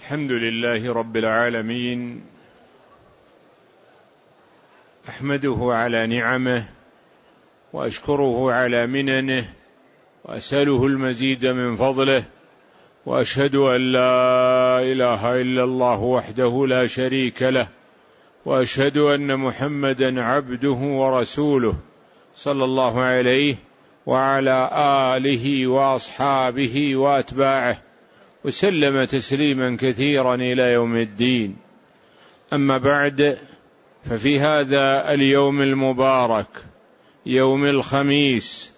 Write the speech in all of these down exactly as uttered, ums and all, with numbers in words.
الحمد لله رب العالمين، أحمده على نعمه وأشكره على مننه وأسأله المزيد من فضله، وأشهد أن لا إله إلا الله وحده لا شريك له، وأشهد أن محمدا عبده ورسوله صلى الله عليه وعلى آله وأصحابه وأتباعه وسلم تسليما كثيرا إلى يوم الدين. أما بعد، ففي هذا اليوم المبارك يوم الخميس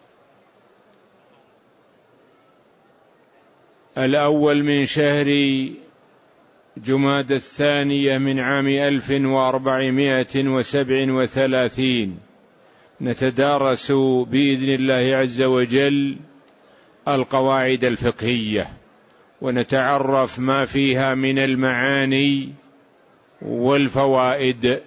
الأول من شهر جمادى الثانية من عام ألف وأربعمائة وسبع وثلاثين، نتدارس بإذن الله عز وجل القواعد الفقهية ونتعرف ما فيها من المعاني والفوائد،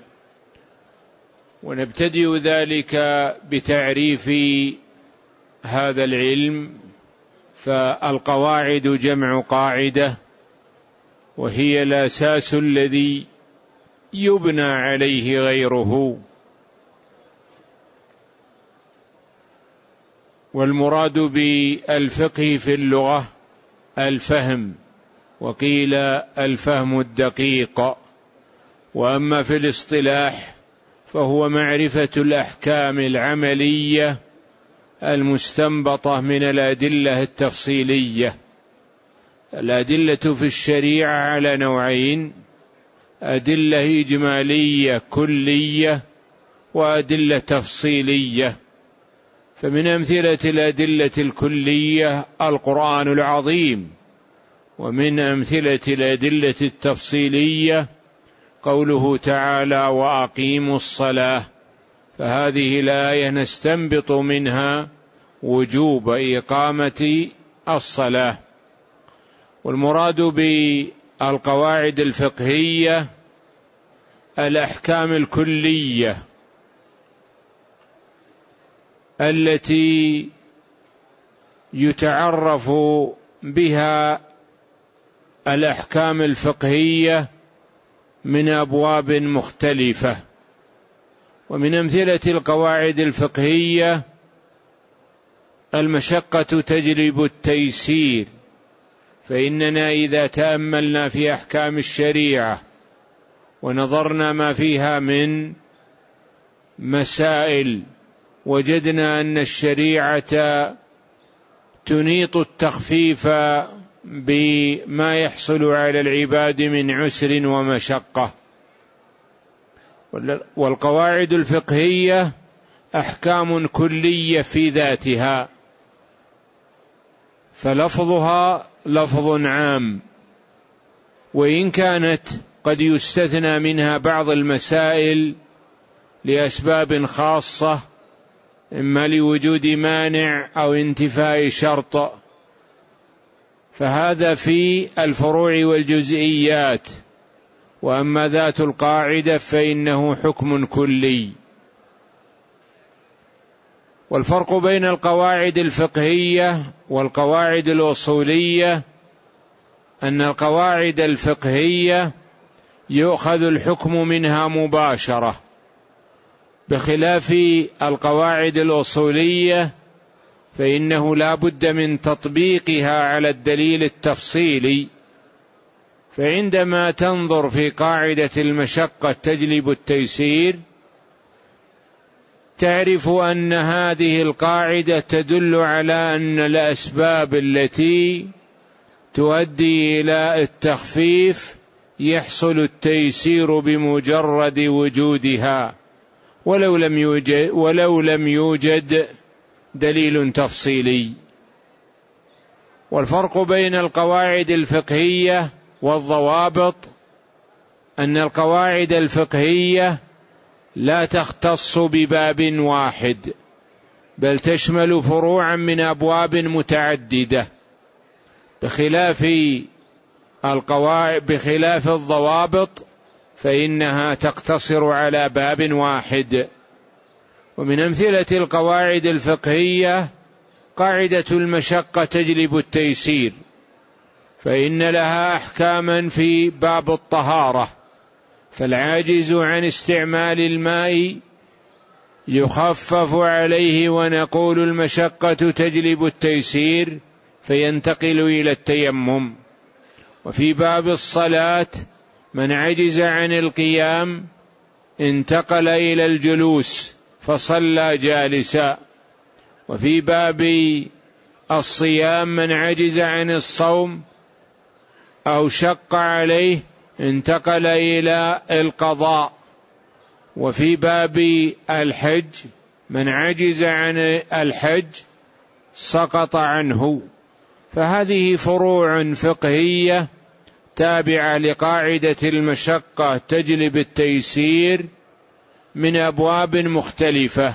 ونبتدئ ذلك بتعريف هذا العلم. فالقواعد جمع قاعدة، وهي الأساس الذي يبنى عليه غيره. والمراد بالفقه في اللغة الفهم، وقيل الفهم الدقيق. وأما في الاصطلاح فهو معرفة الأحكام العملية المستنبطة من الأدلة التفصيلية. الأدلة في الشريعة على نوعين: أدلة إجمالية كلية، وأدلة تفصيلية. فمن أمثلة الأدلة الكلية القرآن العظيم، ومن أمثلة الأدلة التفصيلية قوله تعالى: وأقيموا الصلاة. فهذه الآية نستنبط منها وجوب إقامة الصلاة. والمراد بالقواعد الفقهية الأحكام الكلية التي يتعرف بها الأحكام الفقهية من أبواب مختلفة. ومن أمثلة القواعد الفقهية: المشقة تجلب التيسير. فإننا إذا تأملنا في أحكام الشريعة ونظرنا ما فيها من مسائل، وجدنا أن الشريعة تنيط التخفيف بما يحصل على العباد من عسر ومشقة. والقواعد الفقهية أحكام كلية في ذاتها، فلفظها لفظ عام، وإن كانت قد يستثنى منها بعض المسائل لأسباب خاصة، إما لوجود مانع أو انتفاء شرط، فهذا في الفروع والجزئيات. وأما ذات القاعدة فإنه حكم كلي. والفرق بين القواعد الفقهية والقواعد الأصولية أن القواعد الفقهية يؤخذ الحكم منها مباشرة، بخلاف القواعد الأصولية فإنه لا بد من تطبيقها على الدليل التفصيلي. فعندما تنظر في قاعدة المشقة تجلب التيسير، تعرف أن هذه القاعدة تدل على أن الأسباب التي تؤدي إلى التخفيف يحصل التيسير بمجرد وجودها، ولو لم يوجد, ولو لم يوجد دليل تفصيلي. والفرق بين القواعد الفقهية والضوابط أن القواعد الفقهية لا تختص بباب واحد، بل تشمل فروعا من أبواب متعددة، بخلاف القواعد بخلاف الضوابط فإنها تقتصر على باب واحد. ومن أمثلة القواعد الفقهية قاعدة المشقة تجلب التيسير، فإن لها أحكاما في باب الطهارة، فالعاجز عن استعمال الماء يخفف عليه ونقول المشقة تجلب التيسير فينتقل إلى التيمم. وفي باب الصلاة من عجز عن القيام انتقل إلى الجلوس فصلى جالسا. وفي باب الصيام من عجز عن الصوم أو شق عليه انتقل إلى القضاء. وفي باب الحج من عجز عن الحج سقط عنه. فهذه فروع فقهية تابعة لقاعدة المشقة تجلب التيسير من أبواب مختلفة.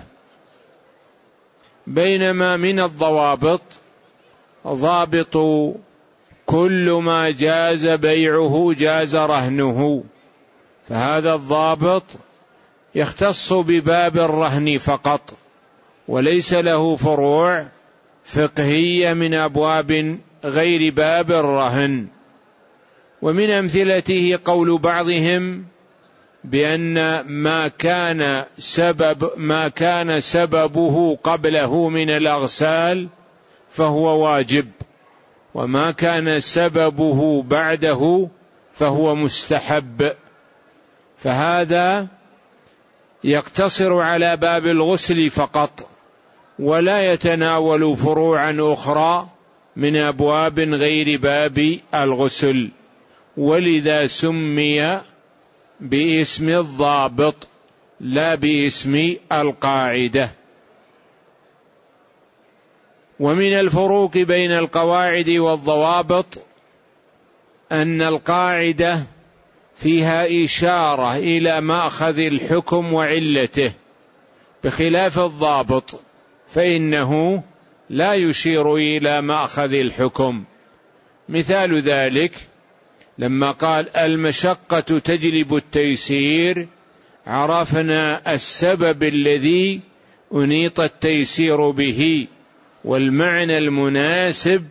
بينما من الضوابط ضابط كل ما جاز بيعه جاز رهنه، فهذا الضابط يختص بباب الرهن فقط وليس له فروع فقهية من أبواب غير باب الرهن. ومن أمثلته قول بعضهم بأن ما كان سبب ما كان سببه قبله من الأغسال فهو واجب، وما كان سببه بعده فهو مستحب، فهذا يقتصر على باب الغسل فقط ولا يتناول فروعا أخرى من أبواب غير باب الغسل، ولذا سمي باسم الضابط لا باسم القاعدة. ومن الفروق بين القواعد والضوابط أن القاعدة فيها إشارة إلى مأخذ الحكم وعلته، بخلاف الضابط فإنه لا يشير إلى مأخذ الحكم. مثال ذلك لما قال المشقة تجلب التيسير عرفنا السبب الذي أنيط التيسير به والمعنى المناسب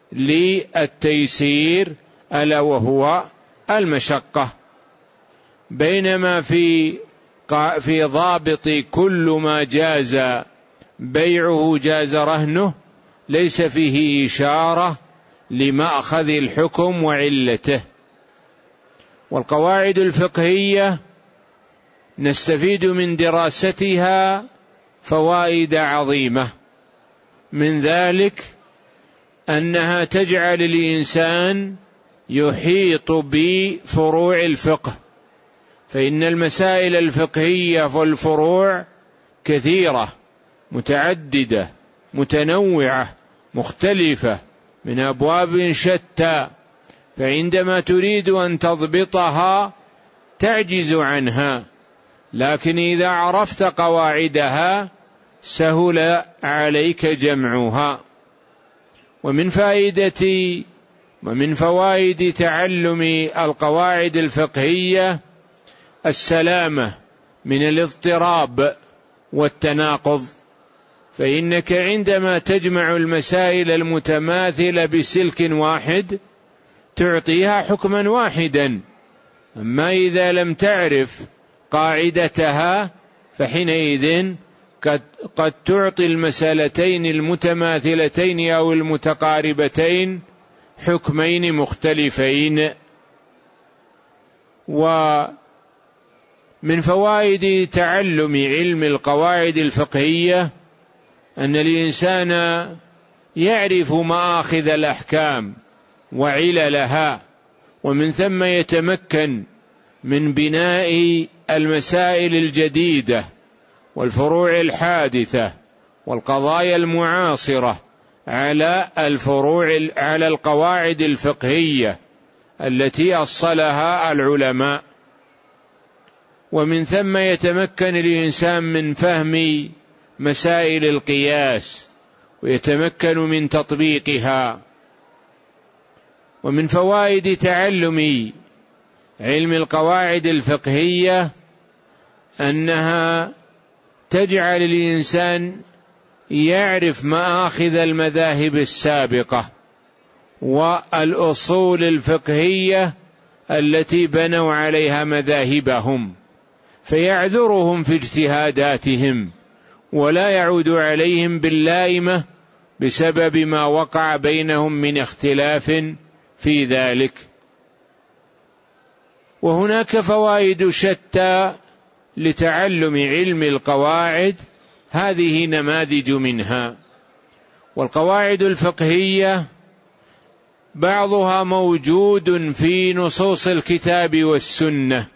للتيسير ألا وهو المشقة. بينما في في ضابط كل ما جاز بيعه جاز رهنه ليس فيه إشارة لمأخذ الحكم وعلته. والقواعد الفقهية نستفيد من دراستها فوائد عظيمة، من ذلك أنها تجعل الإنسان يحيط بفروع الفقه، فإن المسائل الفقهية والفروع كثيرة متعددة متنوعة مختلفة من أبواب شتى، فعندما تريد أن تضبطها تعجز عنها، لكن إذا عرفت قواعدها سهل عليك جمعها. ومن فائدة ومن فوائد تعلم القواعد الفقهية السلامة من الاضطراب والتناقض، فإنك عندما تجمع المسائل المتماثلة بسلك واحد تعطيها حكما واحدا، أما إذا لم تعرف قاعدتها فحينئذ قد, قد تعطي المسألتين المتماثلتين أو المتقاربتين حكمين مختلفين. ومن فوائد تعلم علم القواعد الفقهية أن الإنسان يعرف مآخذ الأحكام وعللها، ومن ثم يتمكن من بناء المسائل الجديدة والفروع الحادثة والقضايا المعاصرة على الفروع على القواعد الفقهية التي أصلها العلماء، ومن ثم يتمكن الإنسان من فهم مسائل القياس ويتمكن من تطبيقها. ومن فوائد تعلم علم القواعد الفقهية أنها تجعل الإنسان يعرف مآخذ المذاهب السابقة والأصول الفقهية التي بنوا عليها مذاهبهم، فيعذرهم في اجتهاداتهم ولا يعود عليهم باللائمة بسبب ما وقع بينهم من اختلاف في ذلك. وهناك فوائد شتى لتعلم علم القواعد، هذه نماذج منها. والقواعد الفقهية بعضها موجود في نصوص الكتاب والسنة،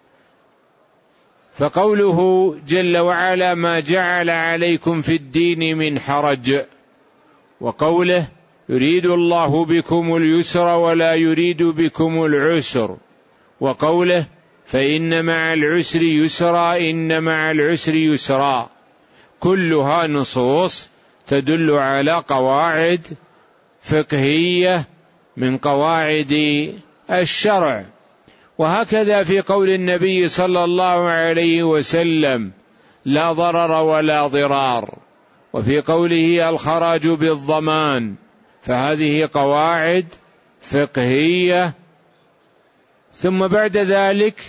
فقوله جل وعلا ما جعل عليكم في الدين من حرج، وقوله يريد الله بكم اليسر ولا يريد بكم العسر، وقوله فإن مع العسر يسرا إن مع العسر يسرا، كلها نصوص تدل على قواعد فقهية من قواعد الشرع. وهكذا في قول النبي صلى الله عليه وسلم لا ضرر ولا ضرار، وفي قوله الخراج بالضمان، فهذه قواعد فقهية. ثم بعد ذلك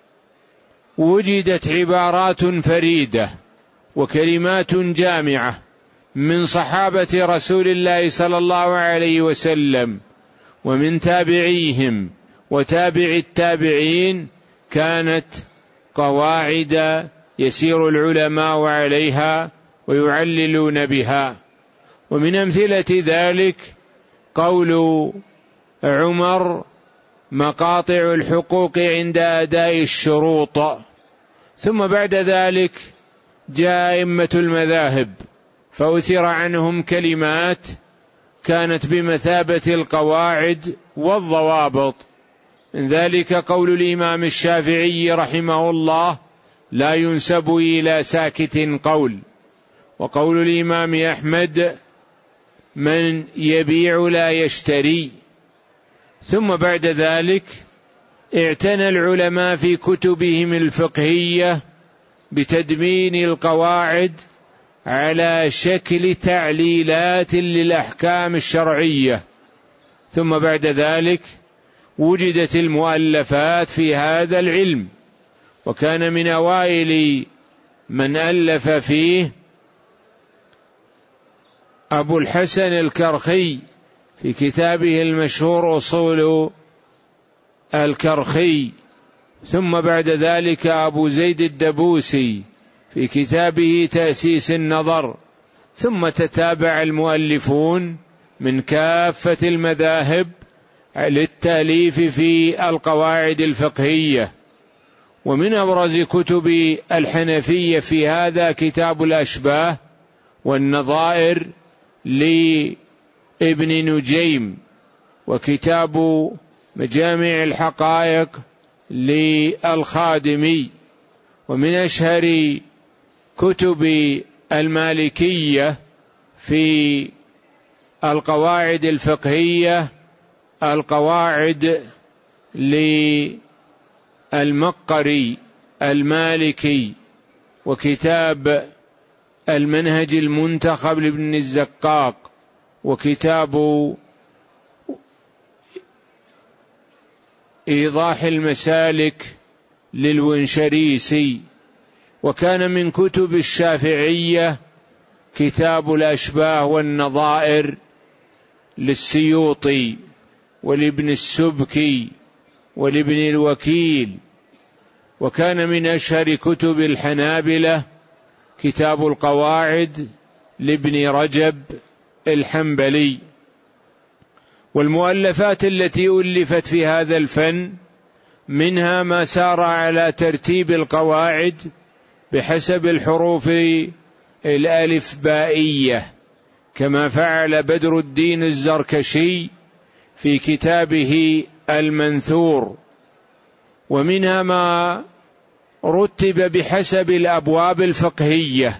وجدت عبارات فريدة وكلمات جامعة من صحابة رسول الله صلى الله عليه وسلم ومن تابعيهم وتابع التابعين، كانت قواعد يسير العلماء عليها ويعللون بها. ومن أمثلة ذلك قول عمر مقاطع الحقوق عند أداء الشروط. ثم بعد ذلك جاء أئمة المذاهب فأثر عنهم كلمات كانت بمثابة القواعد والضوابط، من ذلك قول الإمام الشافعي رحمه الله لا ينسب إلى ساكت قول، وقول الإمام أحمد من يبيع لا يشتري. ثم بعد ذلك اعتنى العلماء في كتبهم الفقهية بتدمين القواعد على شكل تعليلات للأحكام الشرعية. ثم بعد ذلك وجدت المؤلفات في هذا العلم، وكان من أوائل من ألف فيه أبو الحسن الكرخي في كتابه المشهور أصول الكرخي، ثم بعد ذلك أبو زيد الدبوسي في كتابه تأسيس النظر، ثم تتابع المؤلفون من كافة المذاهب للتأليف في القواعد الفقهية. ومن أبرز كتب الحنفية في هذا كتاب الأشباه والنظائر لابن نجيم، وكتاب مجامع الحقائق للخادمي. ومن أشهر كتب المالكية في القواعد الفقهية القواعد للمقري المالكي، وكتاب المنهج المنتخب لابن الزقاق، وكتاب إيضاح المسالك للونشريسي. وكان من كتب الشافعية كتاب الأشباه والنظائر للسيوطي ولابن السبكي ولابن الوكيل. وكان من أشهر كتب الحنابلة كتاب القواعد لابن رجب الحنبلي. والمؤلفات التي ألفت في هذا الفن منها ما سار على ترتيب القواعد بحسب الحروف الألفبائية، كما فعل بدر الدين الزركشي في كتابه المنثور. ومنها ما رتب بحسب الأبواب الفقهية،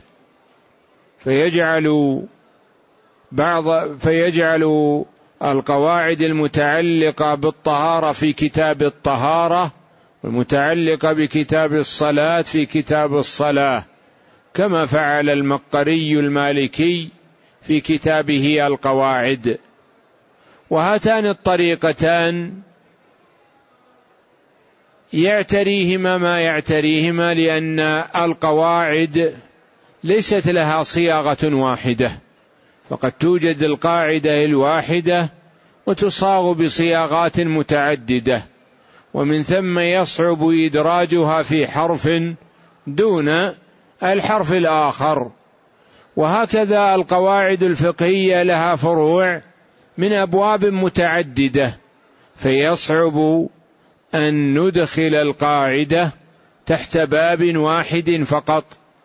فيجعل بعض فيجعل القواعد المتعلقة بالطهارة في كتاب الطهارة، والمتعلقة بكتاب الصلاة في كتاب الصلاة، كما فعل المقري المالكي في كتابه القواعد. وهاتان الطريقتان يعتريهما ما يعتريهما، لأن القواعد ليست لها صياغة واحدة، فقد توجد القاعدة الواحدة وتصاغ بصياغات متعددة، ومن ثم يصعب إدراجها في حرف دون الحرف الآخر. وهكذا القواعد الفقهية لها فروع من أبواب متعددة، فيصعب أن ندخل القاعدة تحت باب واحد فقط،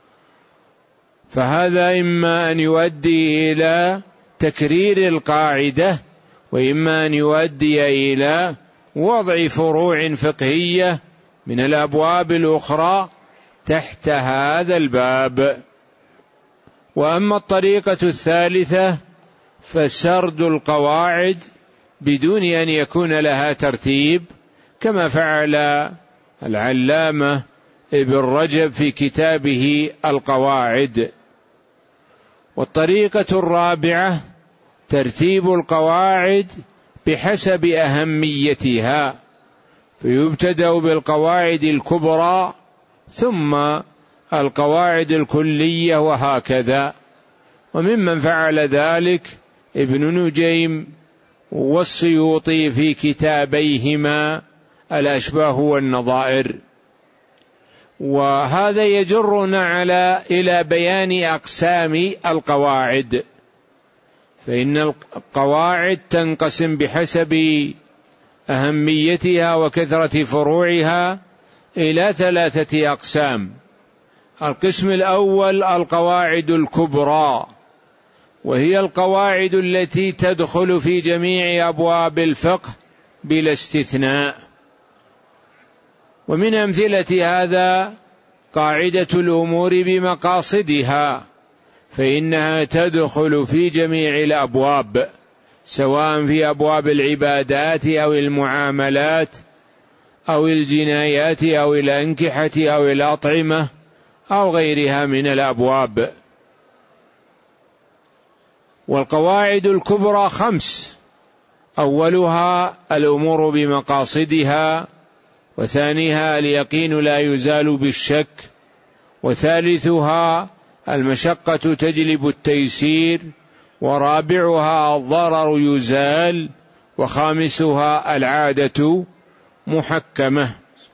فهذا إما أن يؤدي إلى تكرير القاعدة، وإما أن يؤدي إلى وضع فروع فقهية من الأبواب الأخرى تحت هذا الباب. وأما الطريقة الثالثة فسرد القواعد بدون أن يكون لها ترتيب، كما فعل العلامة ابن رجب في كتابه القواعد. والطريقة الرابعة ترتيب القواعد بحسب أهميتها، فيبتدأ بالقواعد الكبرى ثم القواعد الكلية وهكذا. وممن فعل ذلك ابن نجيم والسيوطي في كتابيهما الأشباه والنظائر. وهذا يجرنا على إلى بيان أقسام القواعد، فإن القواعد تنقسم بحسب أهميتها وكثرة فروعها إلى ثلاثة أقسام. القسم الأول القواعد الكبرى، وهي القواعد التي تدخل في جميع أبواب الفقه بلا استثناء. ومن أمثلة هذا قاعدة الأمور بمقاصدها، فإنها تدخل في جميع الأبواب، سواء في أبواب العبادات أو المعاملات أو الجنايات أو الأنكحة أو الأطعمة أو غيرها من الأبواب. والقواعد الكبرى خمس: أولها الأمور بمقاصدها، وثانيها اليقين لا يزال بالشك، وثالثها المشقة تجلب التيسير، ورابعها الضرر يزال، وخامسها العادة محكمة.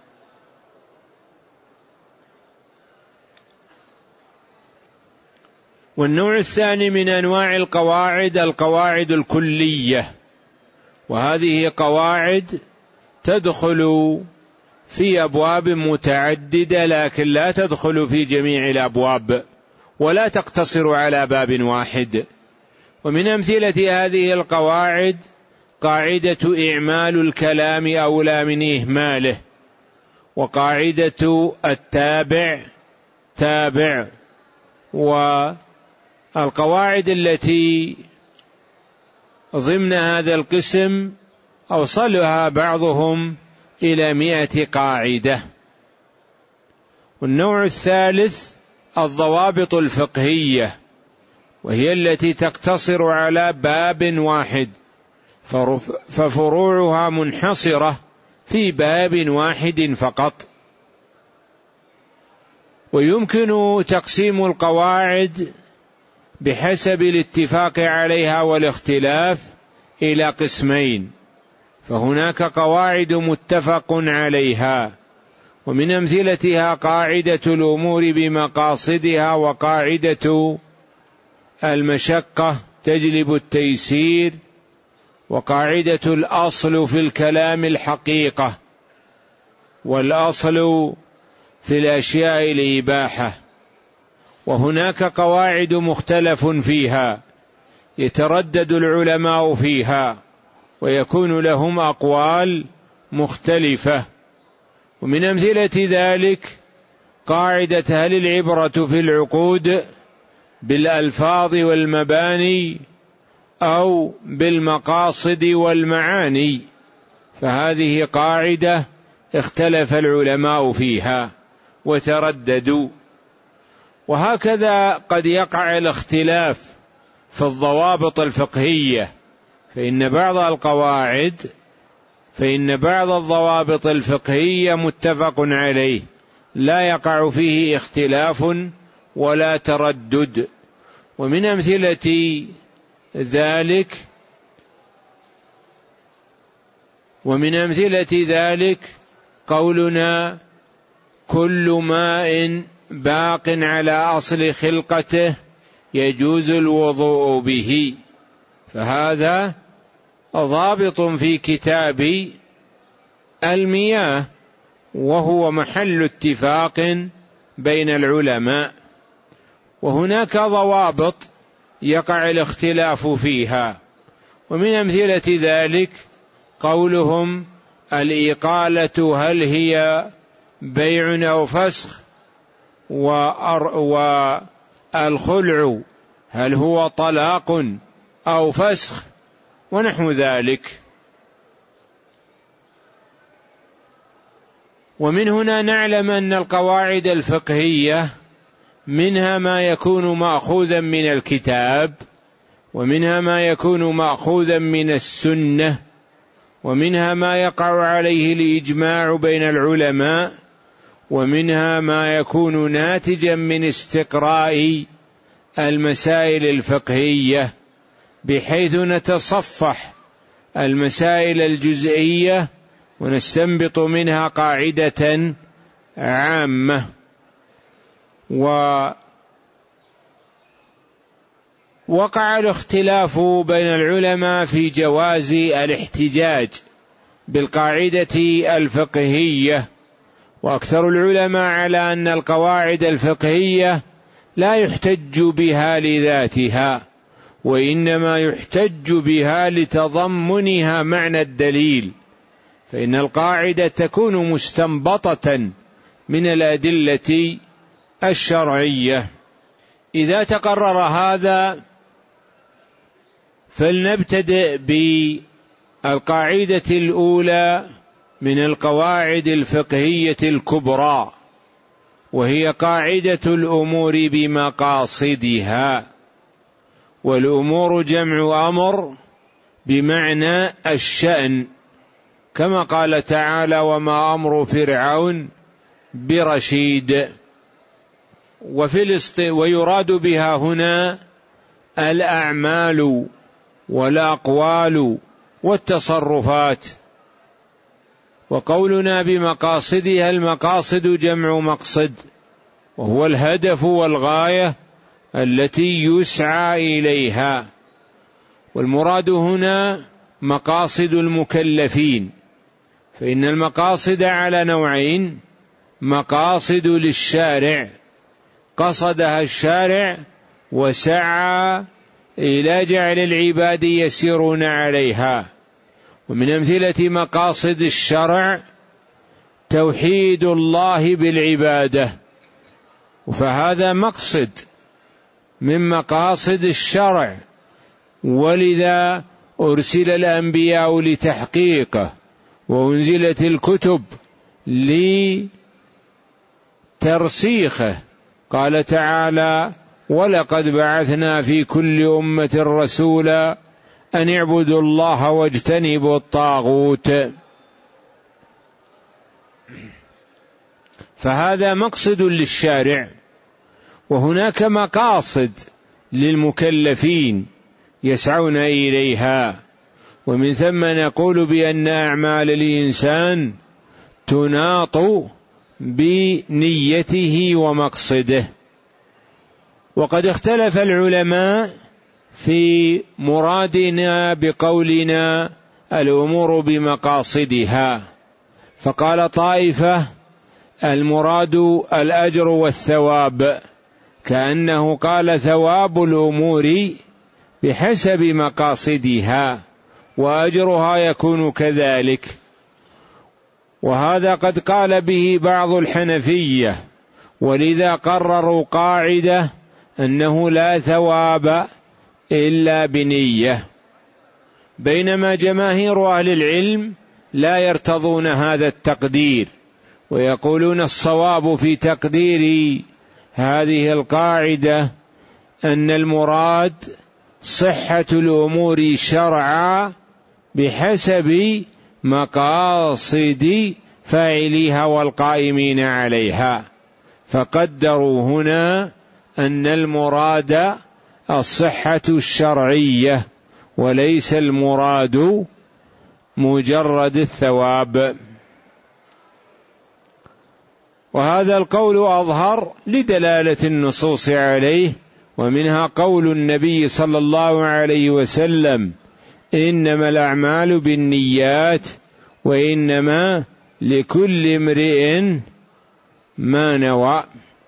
والنوع الثاني من أنواع القواعد القواعد الكلية، وهذه قواعد تدخل في أبواب متعددة لكن لا تدخل في جميع الأبواب ولا تقتصر على باب واحد. ومن أمثلة هذه القواعد قاعدة إعمال الكلام أولى من إهماله، وقاعدة التابع تابع. والقواعد التي ضمن هذا القسم أوصلها بعضهم إلى مئة قاعدة. والنوع الثالث الضوابط الفقهية، وهي التي تقتصر على باب واحد، ففروعها منحصرة في باب واحد فقط. ويمكن تقسيم القواعد بحسب الاتفاق عليها والاختلاف إلى قسمين، فهناك قواعد متفق عليها، ومن أمثلتها قاعدة الأمور بمقاصدها، وقاعدة المشقة تجلب التيسير، وقاعدة الأصل في الكلام الحقيقة، والأصل في الأشياء الإباحة. وهناك قواعد مختلف فيها يتردد العلماء فيها ويكون لهم أقوال مختلفة. ومن أمثلة ذلك قاعدة هل العبرة في العقود بالألفاظ والمباني أو بالمقاصد والمعاني، فهذه قاعدة اختلف العلماء فيها وترددوا. وهكذا قد يقع الاختلاف في الضوابط الفقهية، فإن بعض القواعد فإن بعض الضوابط الفقهية متفق عليه لا يقع فيه اختلاف ولا تردد. ومن أمثلة ذلك ومن أمثلة ذلك قولنا كل ماء باق على أصل خلقته يجوز الوضوء به، فهذا ضابط في كتاب المياه وهو محل اتفاق بين العلماء. وهناك ضوابط يقع الاختلاف فيها، ومن أمثلة ذلك قولهم الإقالة هل هي بيع أو فسخ، والخلع هل هو طلاق أو فسخ، ونحو ذلك. ومن هنا نعلم أن القواعد الفقهية منها ما يكون مأخوذا من الكتاب، ومنها ما يكون مأخوذا من السنة، ومنها ما يقع عليه الإجماع بين العلماء، ومنها ما يكون ناتجا من استقراء المسائل الفقهية، بحيث نتصفح المسائل الجزئية ونستنبط منها قاعدة عامة. ووقع الاختلاف بين العلماء في جواز الاحتجاج بالقاعدة الفقهية، وأكثر العلماء على أن القواعد الفقهية لا يحتج بها لذاتها، وإنما يحتج بها لتضمنها معنى الدليل، فإن القاعدة تكون مستنبطة من الأدلة الشرعية. إذا تقرر هذا فلنبتدئ بالقاعدة الأولى من القواعد الفقهية الكبرى، وهي قاعدة الأمور بمقاصدها. والأمور جمع أمر بمعنى الشأن، كما قال تعالى وما أمر فرعون برشيد. وفي ويراد بها هنا الأعمال والأقوال والتصرفات. وقولنا بمقاصدها، المقاصد جمع مقصد، وهو الهدف والغاية التي يسعى إليها. والمراد هنا مقاصد المكلفين، فإن المقاصد على نوعين: مقاصد للشارع قصدها الشارع وسعى إلى جعل العباد يسيرون عليها. ومن أمثلة مقاصد الشرع توحيد الله بالعبادة، فهذا مقصد من مقاصد الشرع، ولذا أرسل الأنبياء لتحقيقه، وأنزلت الكتب لترسيخه. قال تعالى ولقد بعثنا في كل أمة رسولا أن اعبدوا الله واجتنبوا الطاغوت. فهذا مقصد للشارع. وهناك مقاصد للمكلفين يسعون إليها، ومن ثم نقول بأن أعمال الإنسان تناط بنيته ومقصده. وقد اختلف العلماء في مرادنا بقولنا الأمور بمقاصدها، فقال طائفة المراد الأجر والثواب، كأنه قال ثواب الأمور بحسب مقاصدها وأجرها يكون كذلك. وهذا قد قال به بعض الحنفية، ولذا قرروا قاعدة أنه لا ثواب إلا بنية، بينما جماهير أهل العلم لا يرتضون هذا التقدير، ويقولون الصواب في تقدير هذه القاعدة أن المراد صحة الأمور شرعا بحسب مقاصد فاعليها والقائمين عليها، فقدروا هنا أن المراد الصحة الشرعية وليس المراد مجرد الثواب. وهذا القول أظهر لدلالة النصوص عليه، ومنها قول النبي صلى الله عليه وسلم: إنما الأعمال بالنيات وإنما لكل امرئ ما نوى.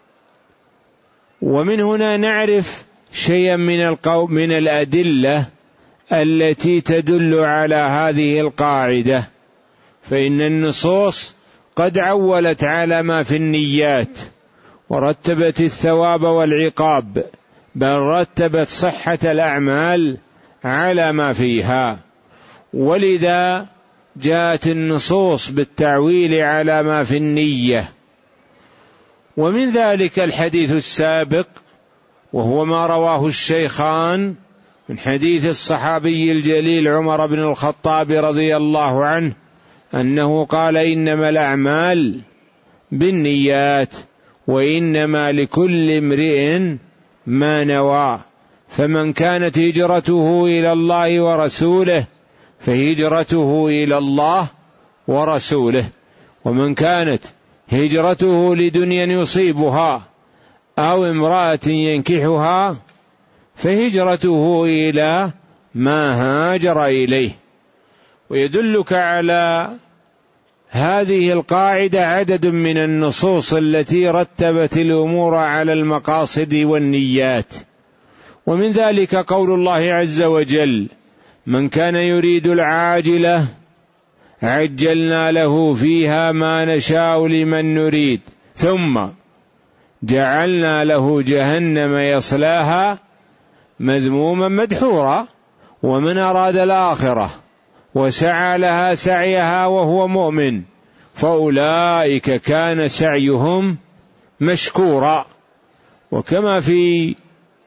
ومن هنا نعرف شيئا من القول من الأدلة التي تدل على هذه القاعدة، فإن النصوص قد عولت على ما في النيات ورتبت الثواب والعقاب، بل رتبت صحة الأعمال على ما فيها، ولذا جاءت النصوص بالتعويل على ما في النية. ومن ذلك الحديث السابق، وهو ما رواه الشيخان من حديث الصحابي الجليل عمر بن الخطاب رضي الله عنه أنه قال: إنما الأعمال بالنيات وإنما لكل امرئ ما نوى، فمن كانت هجرته إلى الله ورسوله فهجرته إلى الله ورسوله، ومن كانت هجرته لدنيا يصيبها أو امرأة ينكحها فهجرته إلى ما هاجر إليه. ويدلك على هذه القاعدة عدد من النصوص التي رتبت الأمور على المقاصد والنيات، ومن ذلك قول الله عز وجل: من كان يريد العاجلة عجلنا له فيها ما نشاء لمن نريد ثم جعلنا له جهنم يصلاها مذموما مدحورا، ومن أراد الآخرة وسعى لها سعيها وهو مؤمن فأولئك كان سعيهم مشكورا. وكما في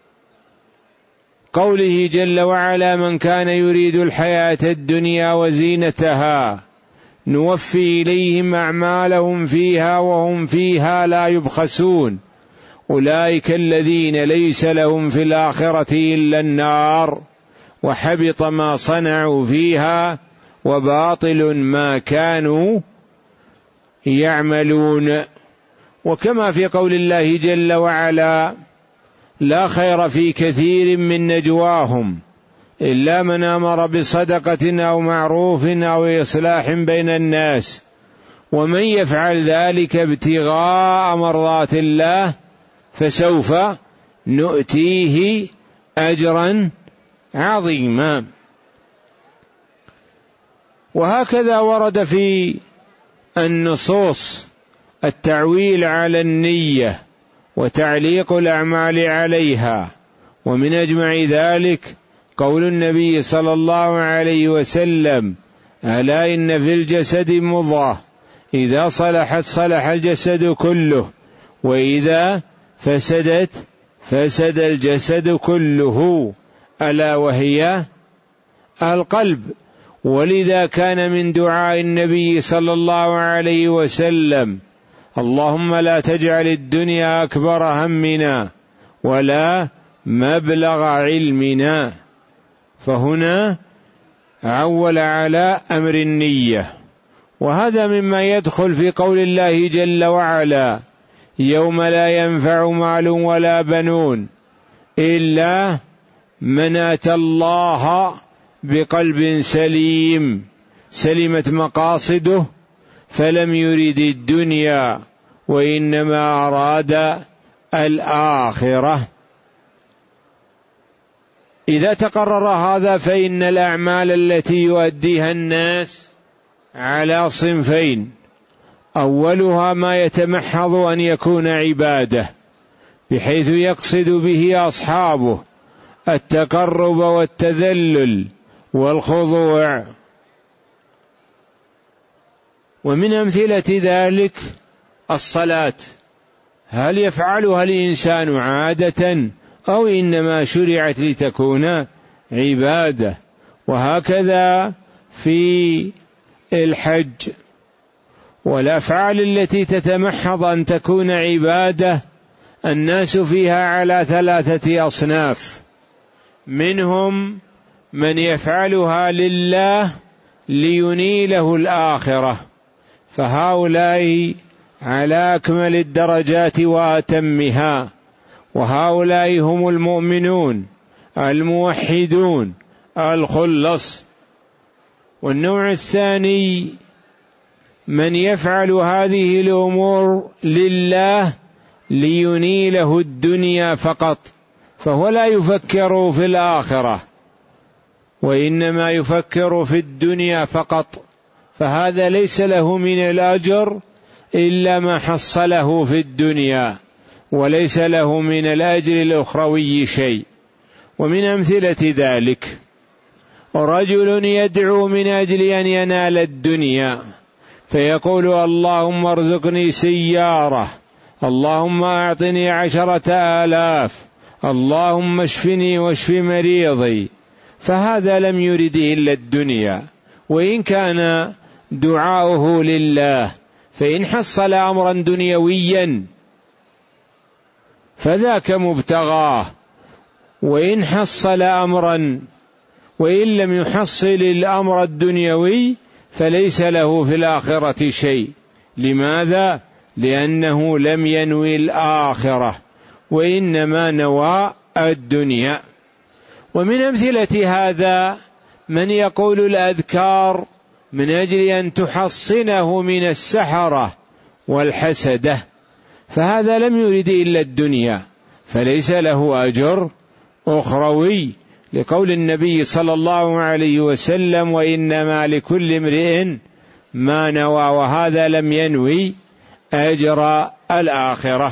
قوله جل وعلا: من كان يريد الحياة الدنيا وزينتها نوفي إليهم أعمالهم فيها وهم فيها لا يبخسون أولئك الذين ليس لهم في الآخرة إلا النار وحبط ما صنعوا فيها وباطل ما كانوا يعملون. وكما في قول الله جل وعلا: لا خير في كثير من نجواهم إلا من أمر بصدقة أو معروف أو إصلاح بين الناس ومن يفعل ذلك ابتغاء مرضات الله فسوف نؤتيه أجرا عظيما. وهكذا ورد في النصوص التعويل على النية وتعليق الأعمال عليها، ومن أجمع ذلك قول النبي صلى الله عليه وسلم: ألا إن في الجسد مضغة إذا صلحت صلح الجسد كله وإذا فسدت فسد الجسد كله ألا وهي القلب. ولذا كان من دعاء النبي صلى الله عليه وسلم: اللهم لا تجعل الدنيا أكبر همنا ولا مبلغ علمنا. فهنا عول على أمر النية. وهذا مما يدخل في قول الله جل وعلا: يوم لا ينفع مال ولا بنون إلا من أتى الله بقلب سليم سلمت مقاصده فلم يرد الدنيا وإنما أراد الآخرة. إذا تقرر هذا فإن الأعمال التي يؤديها الناس على صنفين: أولها ما يتمحض أن يكون عبادة بحيث يقصد به أصحابه التقرب والتذلل والخضوع، ومن أمثلة ذلك الصلاة، هل يفعلها الإنسان عادة أو إنما شرعت لتكون عبادة. وهكذا في الحج، والأفعال التي تتمحض أن تكون عبادة الناس فيها على ثلاثة أصناف: منهم من يفعلها لله لينيله الآخرة، فهؤلاء على أكمل الدرجات وأتمها، وهؤلاء هم المؤمنون الموحدون الخلص. والنوع الثاني من يفعل هذه الأمور لله لينيله الدنيا فقط، فهو لا يفكر في الآخرة وإنما يفكر في الدنيا فقط، فهذا ليس له من الأجر إلا ما حصله في الدنيا، وليس له من الأجر الأخروي شيء. ومن أمثلة ذلك رجل يدعو من أجل أن ينال الدنيا، فيقول: اللهم ارزقني سيارة، اللهم أعطني عشرة آلاف، اللهم اشفني واشف مريضي، فهذا لم يرد إلا الدنيا، وإن كان دعاؤه لله، فإن حصل أمرا دنيويا فذاك مبتغاه، وإن حصل أمرا وإن لم يحصل الأمر الدنيوي فليس له في الآخرة شيء. لماذا؟ لأنه لم ينوي الآخرة وإنما نوى الدنيا. ومن أمثلة هذا من يقول الأذكار من أجل أن تحصنه من السحرة والحسدة، فهذا لم يرد إلا الدنيا، فليس له أجر أخروي، لقول النبي صلى الله عليه وسلم: وإنما لكل امرئ ما نوى، وهذا لم ينوي أجر الآخرة.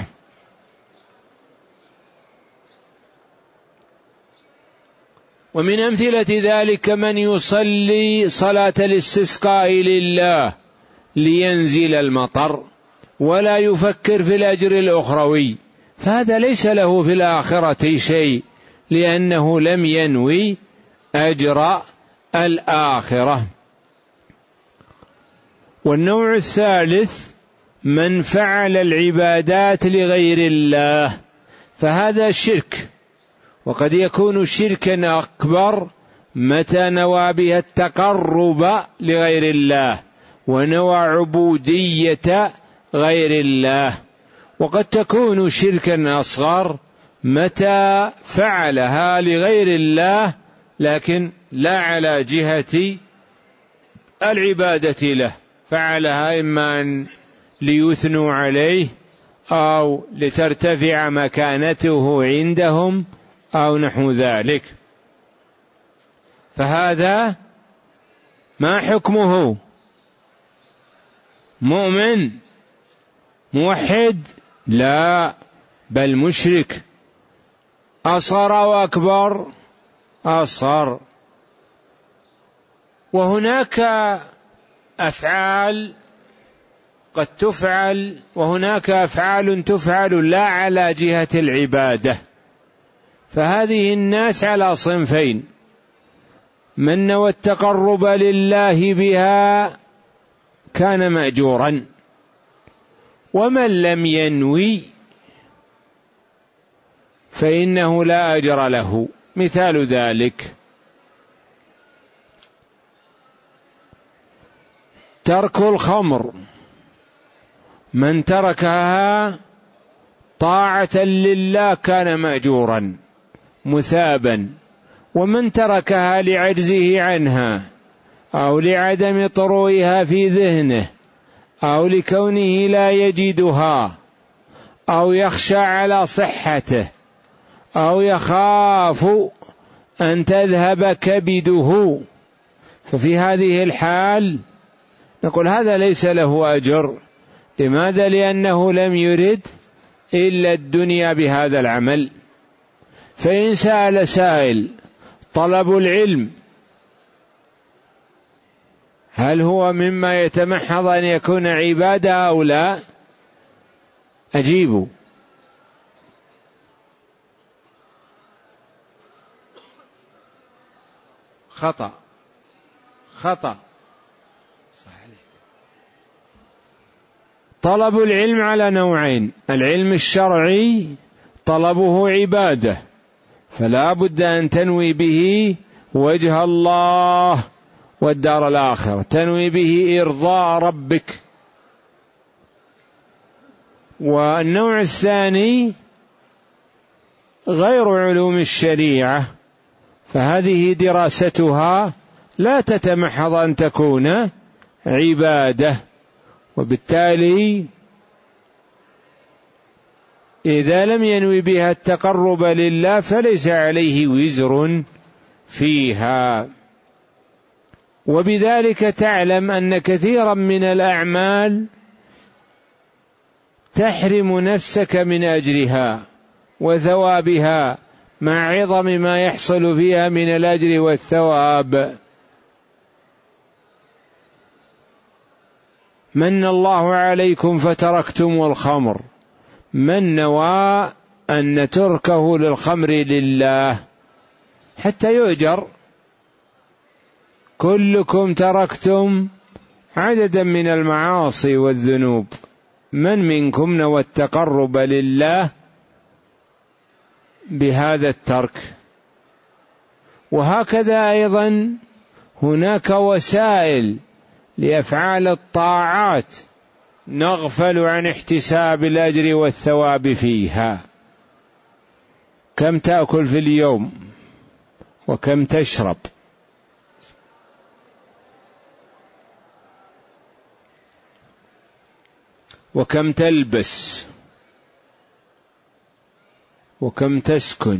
ومن أمثلة ذلك من يصلي صلاة الاستسقاء لله لينزل المطر ولا يفكر في الأجر الأخروي، فهذا ليس له في الآخرة شيء، لأنه لم ينوي أجر الآخرة. والنوع الثالث من فعل العبادات لغير الله، فهذا شرك، وقد يكون شركا أكبر متى نوى بها التقرب لغير الله ونوى عبودية غير الله، وقد تكون شركا أصغر متى فعلها لغير الله لكن لا على جهة العبادة له، فعلها إما أن ليثنوا عليه أو لترتفع مكانته عندهم أو نحو ذلك، فهذا ما حكمه؟ مؤمن موحد؟ لا، بل مشرك، أصغر وأكبر؟ أصغر. وهناك أفعال قد تفعل وهناك أفعال تفعل لا على جهة العبادة، فهذه الناس على صنفين: من نوى التقرب لله بها كان مأجورا، ومن لم ينوي فإنه لا أجر له. مثال ذلك ترك الخمر، من تركها طاعة لله كان مأجورا مثابا، ومن تركها لعجزه عنها أو لعدم طروئها في ذهنه أو لكونه لا يجدها أو يخشى على صحته أو يخاف أن تذهب كبده، ففي هذه الحال نقول هذا ليس له أجر. لماذا؟ لأنه لم يرد إلا الدنيا بهذا العمل. فإن سأل سائل: طلب العلم هل هو مما يتمحض أن يكون عبادة أو لا؟ أجيبوا. خطأ خطأ. طلب العلم على نوعين: العلم الشرعي طلبه عبادة، فلا بد أن تنوي به وجه الله والدار الآخرة، تنوي به إرضاء ربك. والنوع الثاني غير علوم الشريعة، فهذه دراستها لا تتمحض أن تكون عبادة، وبالتالي إذا لم ينوي بها التقرب لله فليس عليه وزر فيها. وبذلك تعلم أن كثيرا من الأعمال تحرم نفسك من أجرها وثوابها مع عظم ما يحصل فيها من الأجر والثواب. من الله عليكم فتركتم الخمر، من نوى أن تركه للخمر لله حتى يؤجر. كلكم تركتم عددا من المعاصي والذنوب، من منكم نوى التقرب لله بهذا الترك. وهكذا أيضا هناك وسائل لأفعال الطاعات نغفل عن احتساب الأجر والثواب فيها. كم تأكل في اليوم؟ وكم تشرب؟ وكم تلبس؟ وكم تسكن؟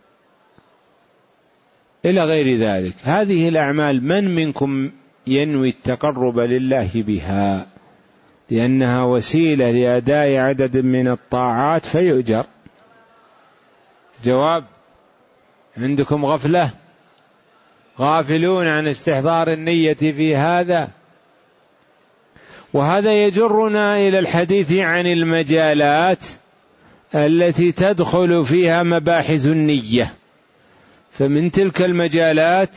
إلى غير ذلك. هذه الأعمال من منكم ينوي التقرب لله بها، لأنها وسيلة لأداء عدد من الطاعات فيؤجر. جواب: عندكم غفلة، غافلون عن استحضار النية في هذا. وهذا يجرنا إلى الحديث عن المجالات التي تدخل فيها مباحث النية. فمن تلك المجالات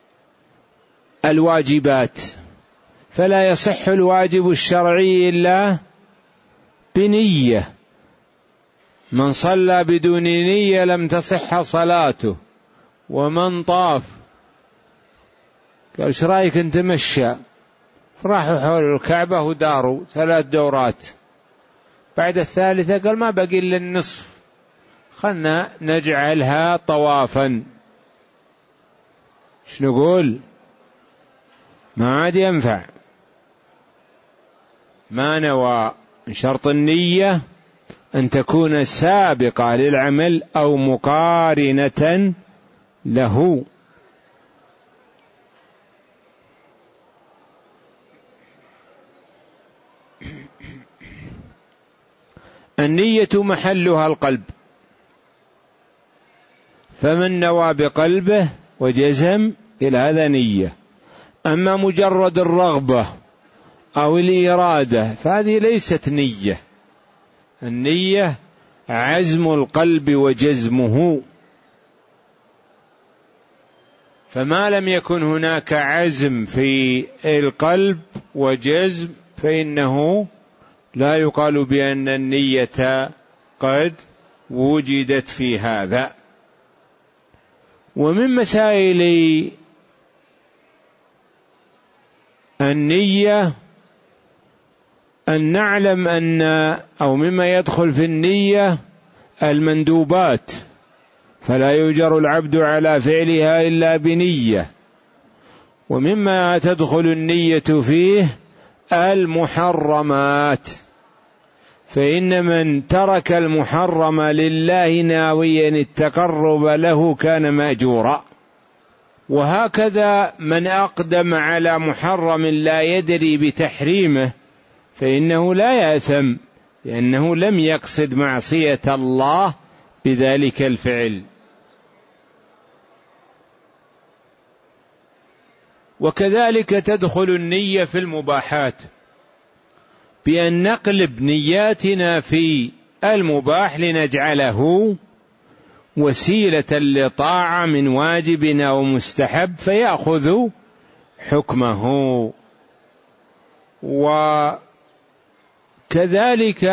الواجبات، فلا يصح الواجب الشرعي إلا بنية. من صلى بدون نية لم تصح صلاته. ومن طاف، قال ايش رايك نتمشى، راحوا حول الكعبة وداروا ثلاث دورات، بعد الثالثة قال ما بقي إلا النصف، خلنا نجعلها طوافا. ايش نقول؟ ما عاد ينفع، ما نوى. شرط النية أن تكون سابقة للعمل أو مقارنة له. النية محلها القلب، فمن نوى بقلبه وجزم إلى هذا نية. أما مجرد الرغبة أو الإرادة فهذه ليست نية. النية عزم القلب وجزمه، فما لم يكن هناك عزم في القلب وجزم فإنه لا يقال بأن النية قد وجدت في هذا. ومن مسائل النية أن نعلم أن أو مما يدخل في النية المندوبات، فلا يؤجر العبد على فعلها إلا بنية. ومما تدخل النية فيه المحرمات، فإن من ترك المحرم لله ناويا التقرب له كان مأجورا. وهكذا من أقدم على محرم لا يدري بتحريمه فإنه لا يأثم، لأنه لم يقصد معصية الله بذلك الفعل. وكذلك تدخل النية في المباحات، بأن نقلب نياتنا في المباح لنجعله وسيلة لطاعة من واجب أو مستحب فيأخذ حكمه. وكذلك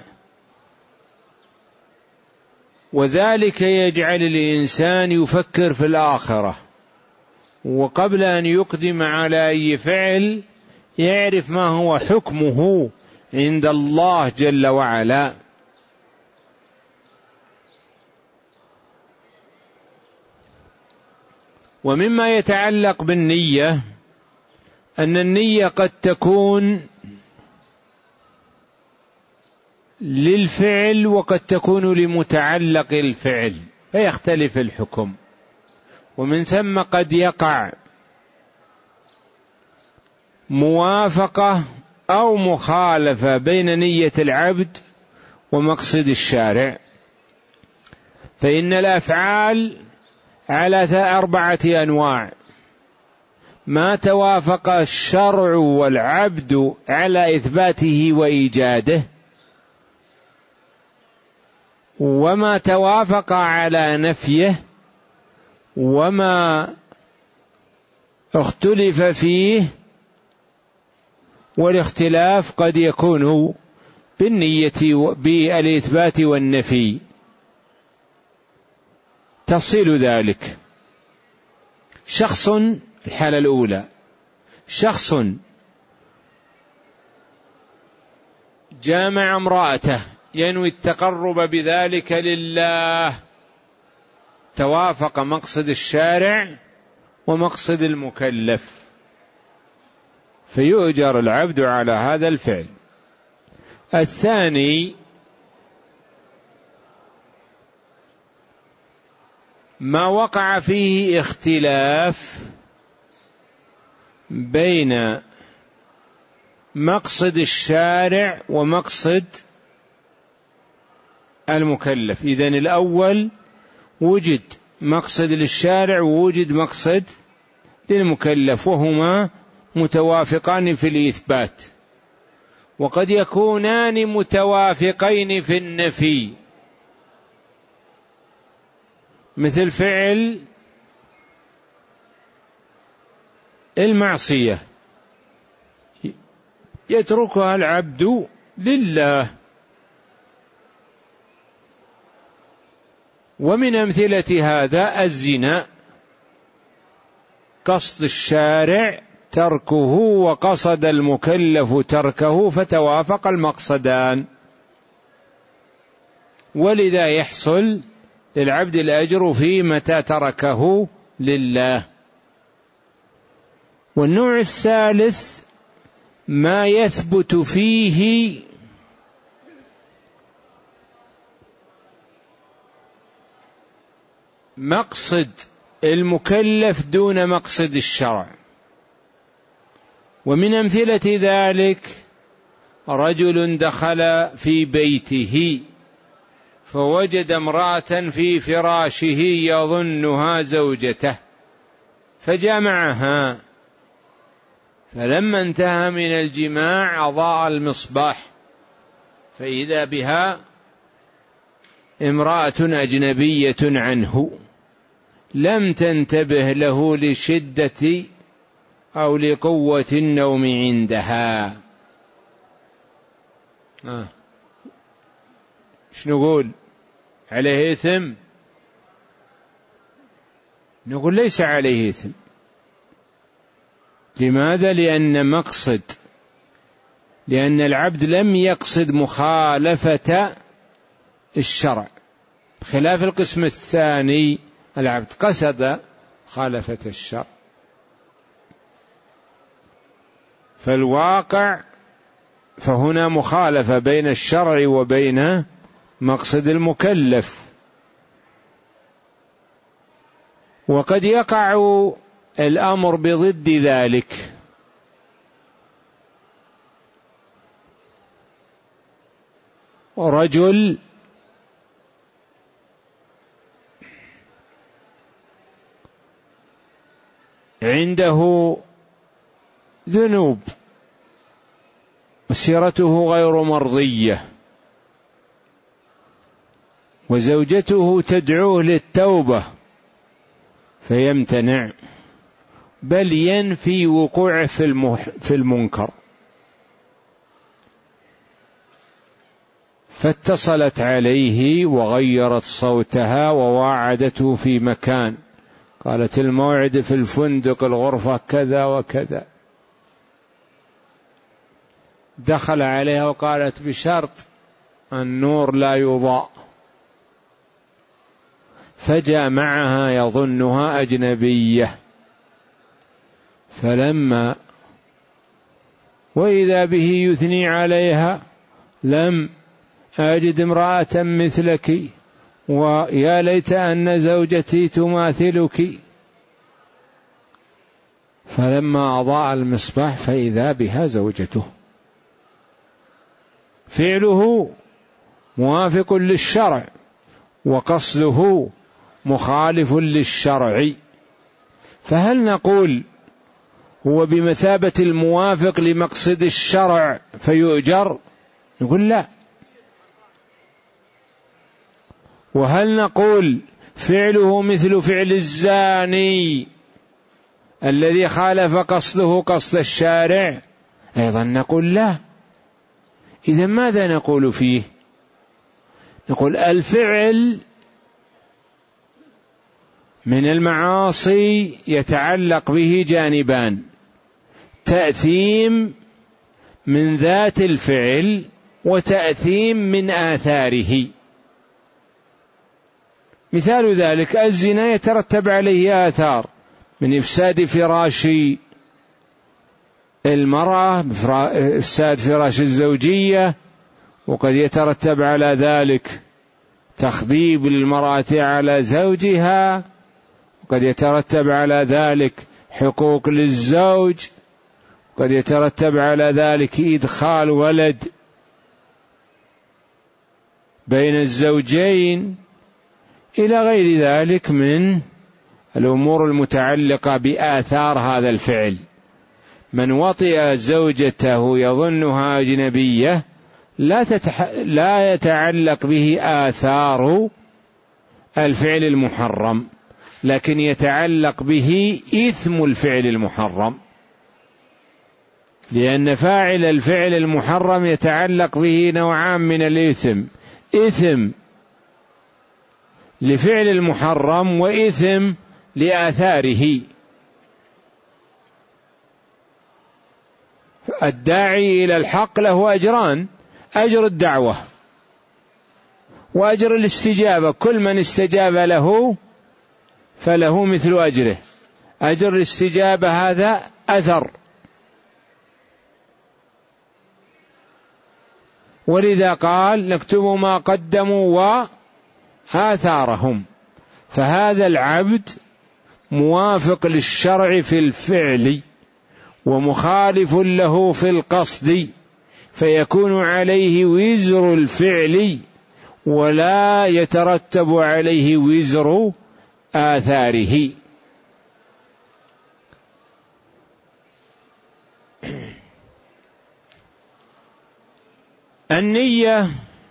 وذلك يجعل الإنسان يفكر في الآخرة، وقبل أن يقدم على أي فعل يعرف ما هو حكمه عند الله جل وعلا. ومما يتعلق بالنية أن النية قد تكون للفعل وقد تكون لمتعلق الفعل فيختلف الحكم، ومن ثم قد يقع موافقة أو مخالفة بين نية العبد ومقصد الشارع. فإن الأفعال على أربعة أنواع: ما توافق الشرع والعبد على إثباته وإيجاده، وما توافق على نفيه، وما اختلف فيه، والاختلاف قد يكون بالنية بالإثبات والنفي. تفصيل ذلك: شخص، الحالة الأولى، شخص جامع امرأته ينوي التقرب بذلك لله، توافق مقصد الشارع ومقصد المكلف، فيؤجر العبد على هذا الفعل. الثاني: ما وقع فيه اختلاف بين مقصد الشارع ومقصد المكلف. إذن الأول وجد مقصد للشارع ووجد مقصد للمكلف، وهما متوافقان في الإثبات، وقد يكونان متوافقين في النفي، مثل فعل المعصية يتركها العبد لله. ومن أمثلة هذا الزنا، قصد الشارع تركه وقصد المكلف تركه فتوافق المقصدان، ولذا يحصل للعبد الأجر في متى تركه لله. والنوع الثالث: ما يثبت فيه مقصد المكلف دون مقصد الشرع. ومن أمثلة ذلك: رجل دخل في بيته فوجد امرأة في فراشه يظنها زوجته فجامعها، فلما انتهى من الجماع أضاء المصباح فإذا بها امرأة أجنبية عنه، لم تنتبه له لشدة أو لقوة النوم عندها. آه. شنو نقول؟ عليه إثم؟ نقول ليس عليه إثم. لماذا؟ لأن مقصد لأن العبد لم يقصد مخالفة الشرع، خلاف القسم الثاني العبد قصد مخالفة الشرع. فالواقع فهنا مخالفة بين الشرع وبين مقصد المكلف. وقد يقع الأمر بضد ذلك، رجل عنده ذنوب وسيرته غير مرضية، وزوجته تدعوه للتوبة فيمتنع، بل ينفي وقوعه في المنكر. فاتصلت عليه وغيرت صوتها وواعدته في مكان، قالت الموعد في الفندق الغرفة كذا وكذا. دخل عليها وقالت بشرط النور لا يضاء، فجاء معها يظنها أجنبية، فلما وإذا به يثني عليها لم أجد امرأة مثلك ويا ليت أن زوجتي تماثلك. فلما أضاء المصباح فإذا بها زوجته. فعله موافق للشرع وقصده مخالف للشرع، فهل نقول هو بمثابة الموافق لمقصد الشرع فيؤجر؟ نقول لا. وهل نقول فعله مثل فعل الزاني الذي خالف قصده قصد الشارع؟ أيضا نقول لا. إذا ماذا نقول فيه؟ نقول الفعل من المعاصي يتعلق به جانبان: تأثيم من ذات الفعل وتأثيم من آثاره. مثال ذلك الزنا يترتب عليه آثار من إفساد فراش المرأة، إفساد فراش الزوجية، وقد يترتب على ذلك تخبيب المرأة على زوجها، وقد يترتب على ذلك حقوق للزوج، وقد يترتب على ذلك إدخال ولد بين الزوجين، إلى غير ذلك من الأمور المتعلقة بآثار هذا الفعل. من وطئ زوجته يظنها أجنبية لا, تتح... لا يتعلق به آثار الفعل المحرم، لكن يتعلق به إثم الفعل المحرم، لأن فاعل الفعل المحرم يتعلق به نوعان من الإثم: إثم لفعل المحرم وإثم لآثاره. الداعي إلى الحق له أجران: أجر الدعوة وأجر الاستجابة، كل من استجاب له فله مثل أجره. أجر الاستجابة هذا أثر، ولذا قال نكتب ما قدموا وآثارهم. فهذا العبد موافق للشرع في الفعل ومخالف له في القصد، فيكون عليه وزر الفعل ولا يترتب عليه وزر آثاره. النية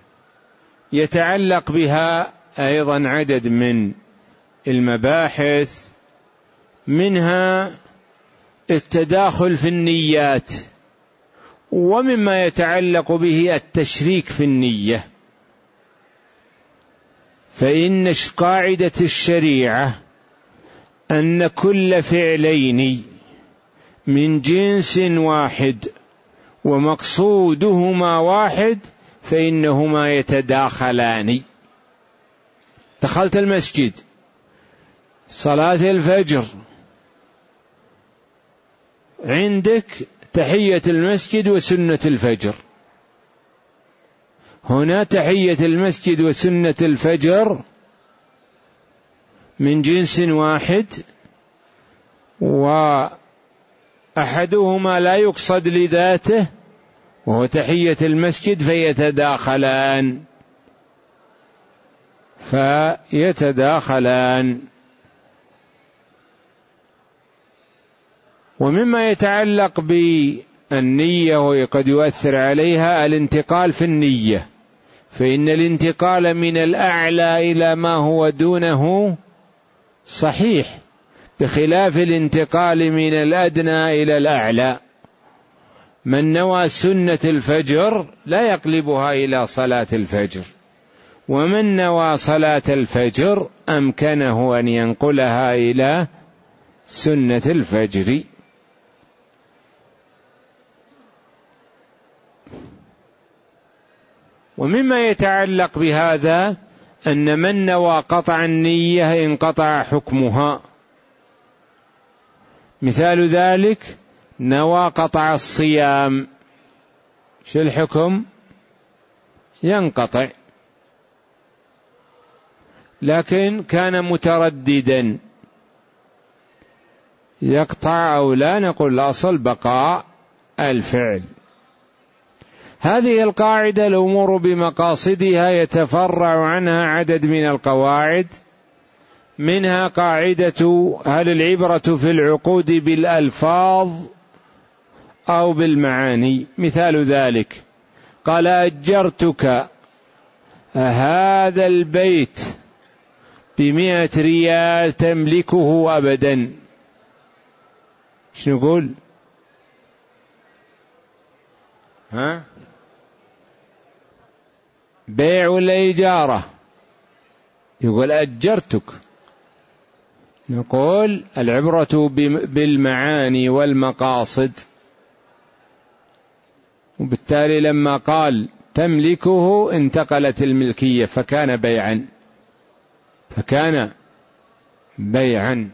يتعلق بها أيضا عدد من المباحث، منها التداخل في النيات، ومما يتعلق به التشريك في النية. فإن قاعدة الشريعة أن كل فعلين من جنس واحد ومقصودهما واحد فإنهما يتداخلان. دخلت المسجد، صلاة الفجر، عندك تحية المسجد وسنة الفجر، هنا تحية المسجد وسنة الفجر من جنس واحد، وأحدهما لا يقصد لذاته وهو تحية المسجد، فيتداخلان فيتداخلان ومما يتعلق بالنية وقد يؤثر عليها الانتقال في النية، فإن الانتقال من الأعلى إلى ما هو دونه صحيح، بخلاف الانتقال من الأدنى إلى الأعلى. من نوى سنة الفجر لا يقلبها إلى صلاة الفجر، ومن نوى صلاة الفجر أمكنه أن ينقلها إلى سنة الفجر. ومما يتعلق بهذا أن من نوى قطع النية انقطع حكمها. مثال ذلك نوى قطع الصيام، شو الحكم؟ ينقطع. لكن كان مترددا يقطع أو لا، نقول الأصل بقاء الفعل. هذه القاعدة الأمور بمقاصدها يتفرع عنها عدد من القواعد، منها قاعدة هل العبرة في العقود بالألفاظ أو بالمعاني. مثال ذلك قال أجرتك هذا البيت بمئة ريال تملكه أبدا، شو نقول؟ ها؟ بيع ولا إجارة؟ يقول أجرتك. نقول العبرة بالمعاني والمقاصد، وبالتالي لما قال تملكه انتقلت الملكية فكان بيعا، فكان بيعا.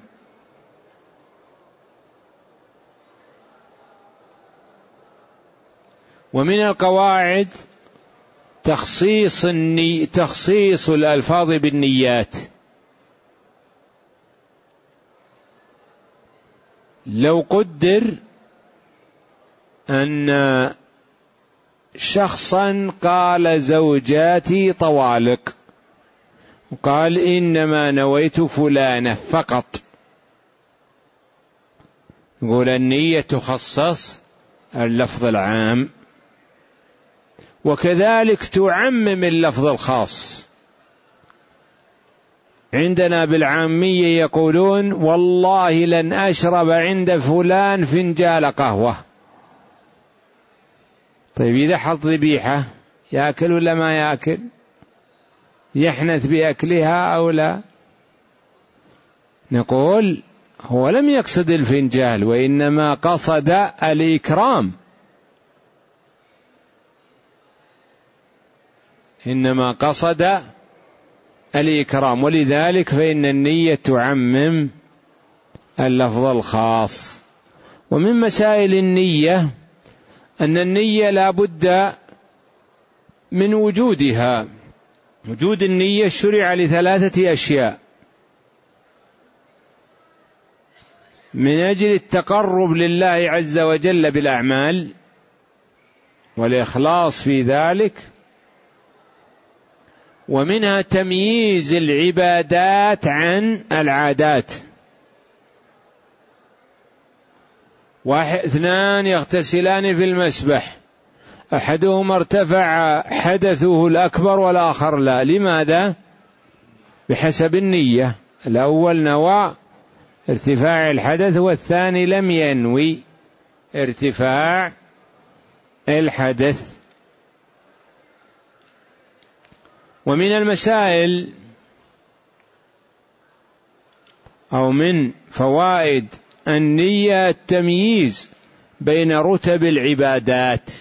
ومن القواعد تخصيص الني تخصيص الألفاظ بالنيات. لو قدر أن شخصا قال زوجاتي طوالق، وقال إنما نويت فلانة فقط، يقول النية تخصص اللفظ العام، وكذلك تعمم اللفظ الخاص. عندنا بالعامية يقولون والله لن أشرب عند فلان فنجال قهوة. طيب إذا حط ذبيحة يأكل ولا ما يأكل؟ يحنث بأكلها أو لا؟ نقول هو لم يقصد الفنجال، وإنما قصد الإكرام، إنما قصد الإكرام، ولذلك فإن النية تعمم اللفظ الخاص. ومن مسائل النية أن النية لا بد من وجودها. وجود النية شرع لثلاثة أشياء: من أجل التقرب لله عز وجل بالأعمال والإخلاص في ذلك، ومنها تمييز العبادات عن العادات. واحد اثنان يغتسلان في المسبح، أحدهما ارتفع حدثه الأكبر والآخر لا، لماذا؟ بحسب النية، الأول نوى ارتفاع الحدث والثاني لم ينوي ارتفاع الحدث. ومن المسائل أو من فوائد النية التمييز بين رتب العبادات.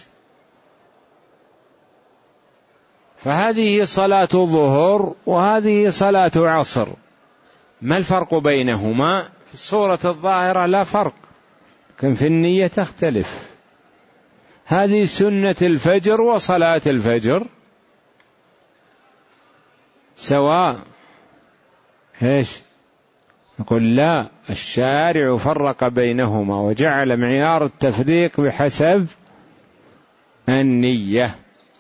فهذه صلاة الظهر وهذه صلاة عصر، ما الفرق بينهما؟ في الصورة الظاهرة لا فرق، لكن في النية تختلف. هذه سنة الفجر وصلاة الفجر سواء. ايش نقول؟ لا، الشارع فرق بينهما وجعل معيار التفريق بحسب النية.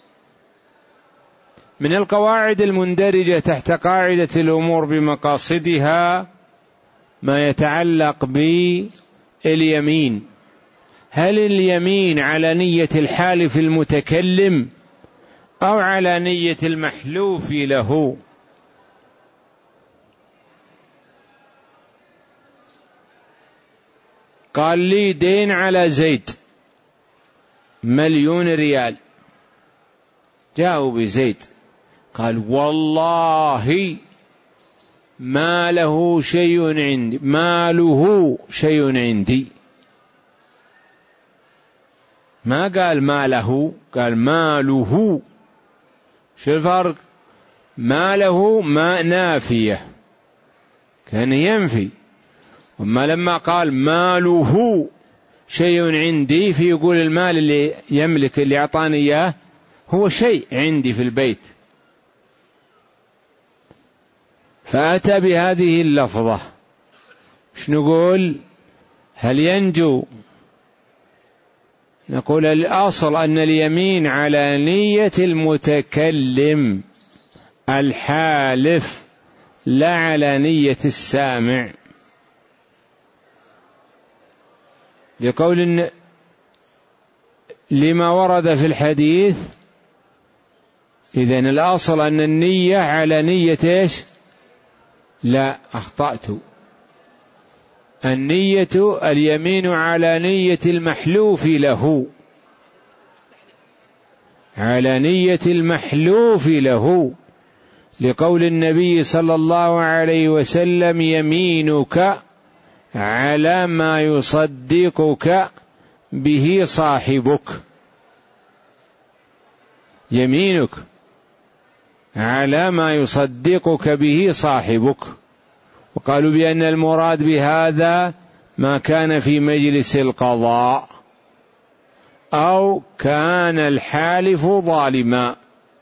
من القواعد المندرجة تحت قاعدة الأمور بمقاصدها ما يتعلق باليمين. هل اليمين على نية الحالف المتكلم أو على نية المحلوف له. قال لي دين على زيد مليون ريال، جاءوا بزيد قال والله ما له شيء عندي، ماله شيء عندي، ما قال ماله، قال ماله. شو الفرق؟ ماله ما نافية كان ينفي، وما لما قال ماله شيء عندي فيقول المال اللي يملك اللي أعطاني إياه هو شيء عندي في البيت. فأتى بهذه اللفظة. ايش نقول؟ هل ينجو؟ نقول الأصل أن اليمين على نية المتكلم الحالف لا على نية السامع، لقول لما ورد في الحديث. إذن الأصل أن النية على نية إيش؟ لا، أخطأت. النية اليمين على نية المحلوف له، على نية المحلوف له، لقول النبي صلى الله عليه وسلم يمينك على ما يصدقك به صاحبك، يمينك على ما يصدقك به صاحبك. وقالوا بأن المراد بهذا ما كان في مجلس القضاء أو كان الحالف ظالما،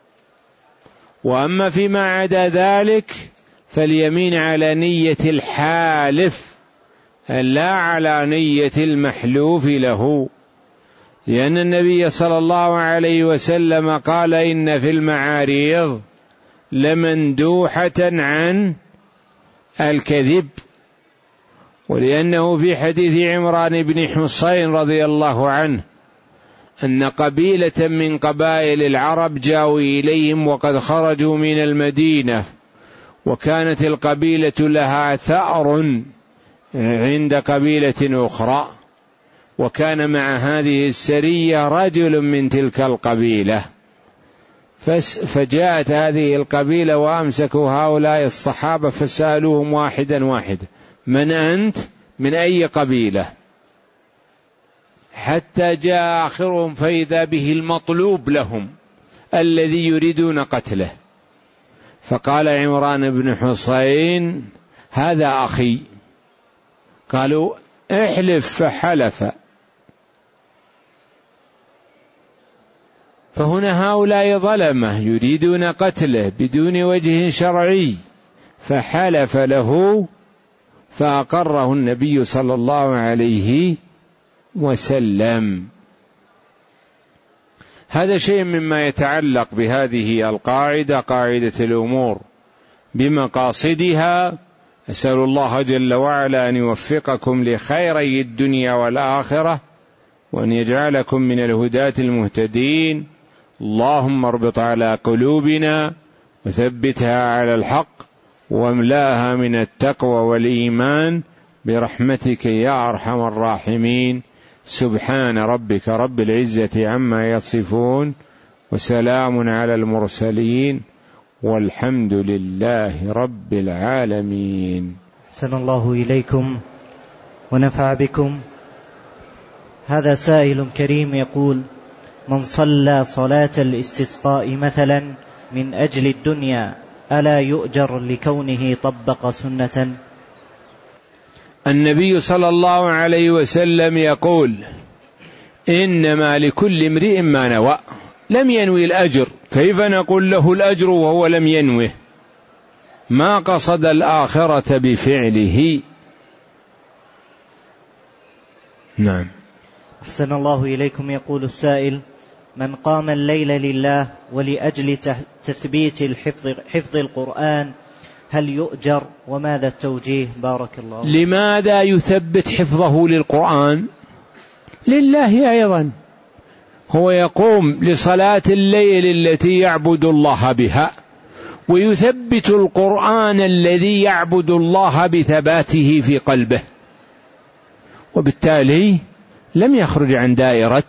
وأما فيما عدا ذلك فاليمين على نية الحالف لا على نية المحلوف له، لأن النبي صلى الله عليه وسلم قال إن في المعاريض لمندوحة عن الكذب، ولأنه في حديث عمران بن حصين رضي الله عنه أن قبيلة من قبائل العرب جاءوا إليهم وقد خرجوا من المدينة، وكانت القبيلة لها ثأر عند قبيلة أخرى، وكان مع هذه السرية رجل من تلك القبيلة، فجاءت هذه القبيلة وأمسكوا هؤلاء الصحابة فسألوهم واحدا واحدا من أنت؟ من أي قبيلة؟ حتى جاء آخرهم فإذا به المطلوب لهم الذي يريدون قتله، فقال عمران بن حصين هذا أخي. قالوا احلف، فحلف. فهنا هؤلاء ظلمة يريدون قتله بدون وجه شرعي، فحلف له فأقره النبي صلى الله عليه وسلم. هذا شيء مما يتعلق بهذه القاعدة، قاعدة الأمور بمقاصدها. أسأل الله جل وعلا أن يوفقكم لخيري الدنيا والآخرة، وأن يجعلكم من الهداة المهتدين. اللهم اربط على قلوبنا وثبتها على الحق، واملأها من التقوى والإيمان برحمتك يا أرحم الراحمين. سبحان ربك رب العزة عما يصفون، وسلام على المرسلين، والحمد لله رب العالمين. أحسن الله إليكم ونفع بكم. هذا سائل كريم يقول: من صلى صلاة الاستسقاء مثلا من أجل الدنيا ألا يؤجر لكونه طبق سنة؟ النبي صلى الله عليه وسلم يقول: إنما لكل امرئ ما نوى. لم ينوي الأجر، كيف نقول له الأجر وهو لم ينوه؟ ما قصد الآخرة بفعله. نعم. أحسن الله إليكم. يقول السائل: من قام الليل لله ولأجل تثبيت الحفظ حفظ القرآن هل يؤجر؟ وماذا التوجيه؟ بارك الله. لماذا يثبت حفظه للقرآن؟ لله أيضا، هو يقوم لصلاة الليل التي يعبد الله بها، ويثبت القرآن الذي يعبد الله بثباته في قلبه، وبالتالي لم يخرج عن دائرة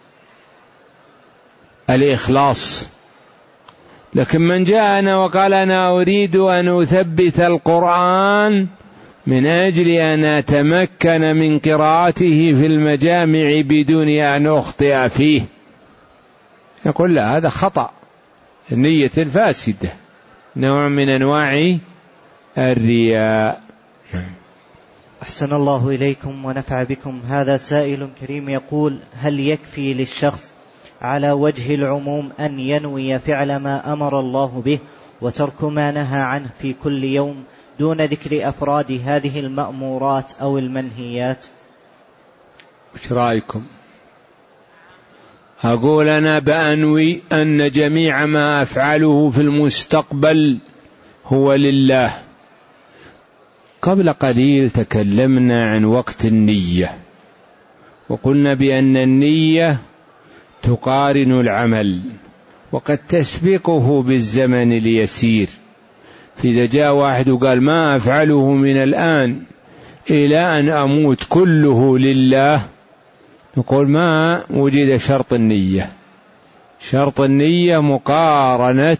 الإخلاص. لكن من جاءنا وقال أنا أريد أن أثبت القرآن من أجل أن أتمكن من قراءته في المجامع بدون أن أخطئ فيه، نقول لا، هذا خطأ، النية الفاسدة نوع من أنواع الرياء. أحسن الله إليكم ونفع بكم. هذا سائل كريم يقول: هل يكفي للشخص على وجه العموم أن ينوي فعل ما أمر الله به وترك ما نهى عنه في كل يوم دون ذكر أفراد هذه المأمورات أو المنهيات؟ وش رأيكم؟ أقول أنا بأنوي أن جميع ما أفعله في المستقبل هو لله. قبل قليل تكلمنا عن وقت النية، وقلنا بأن النية تقارن العمل وقد تسبقه بالزمن اليسير. فإذا جاء واحد وقال ما أفعله من الآن إلى أن أموت كله لله، نقول ما وجد شرط النية. شرط النية مقارنة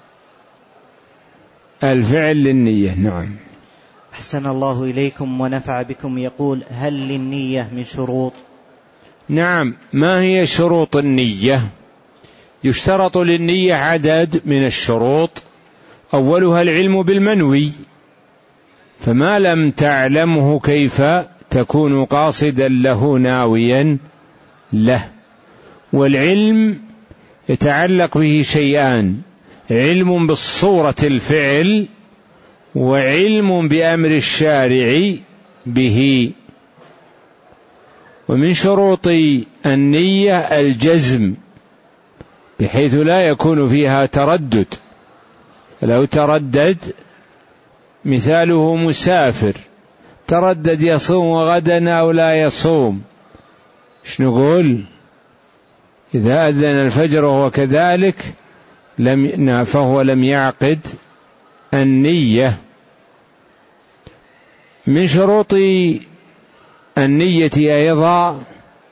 الفعل للنية. نعم. أحسن الله إليكم ونفع بكم. يقول: هل للنية من شروط؟ نعم. ما هي شروط النية؟ يشترط للنية عدد من الشروط، أولها العلم بالمنوي، فما لم تعلمه كيف تكون قاصدا له ناويا له. والعلم يتعلق به شيئان: علم بالصورة الفعل، وعلم بأمر الشارع به. ومن شروط النية الجزم، بحيث لا يكون فيها تردد. لو تردد، مثاله مسافر تردد يصوم غدا أو لا يصوم، ايش نقول؟ إذا أذن الفجر وهو كذلك لم فهو لم يعقد النية. من شروط النية أيضا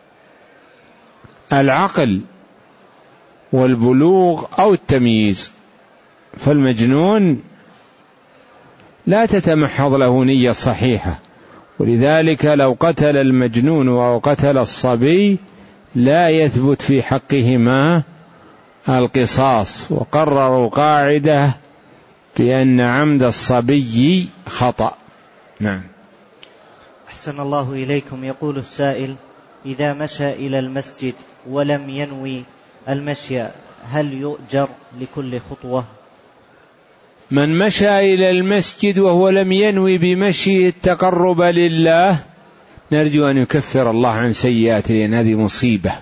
العقل والبلوغ أو التمييز. فالمجنون لا تتمحض له نية صحيحة، ولذلك لو قتل المجنون أو قتل الصبي لا يثبت في حقهما القصاص، وقرروا قاعدة بأن عمد الصبي خطأ. نعم. أحسن الله إليكم. يقول السائل: إذا مشى إلى المسجد ولم ينوي المشي هل يؤجر لكل خطوة؟ من مشى إلى المسجد وهو لم ينوي بمشي التقرب لله نرجو أن يكفر الله عن سيئاته، لأن هذه مصيبة،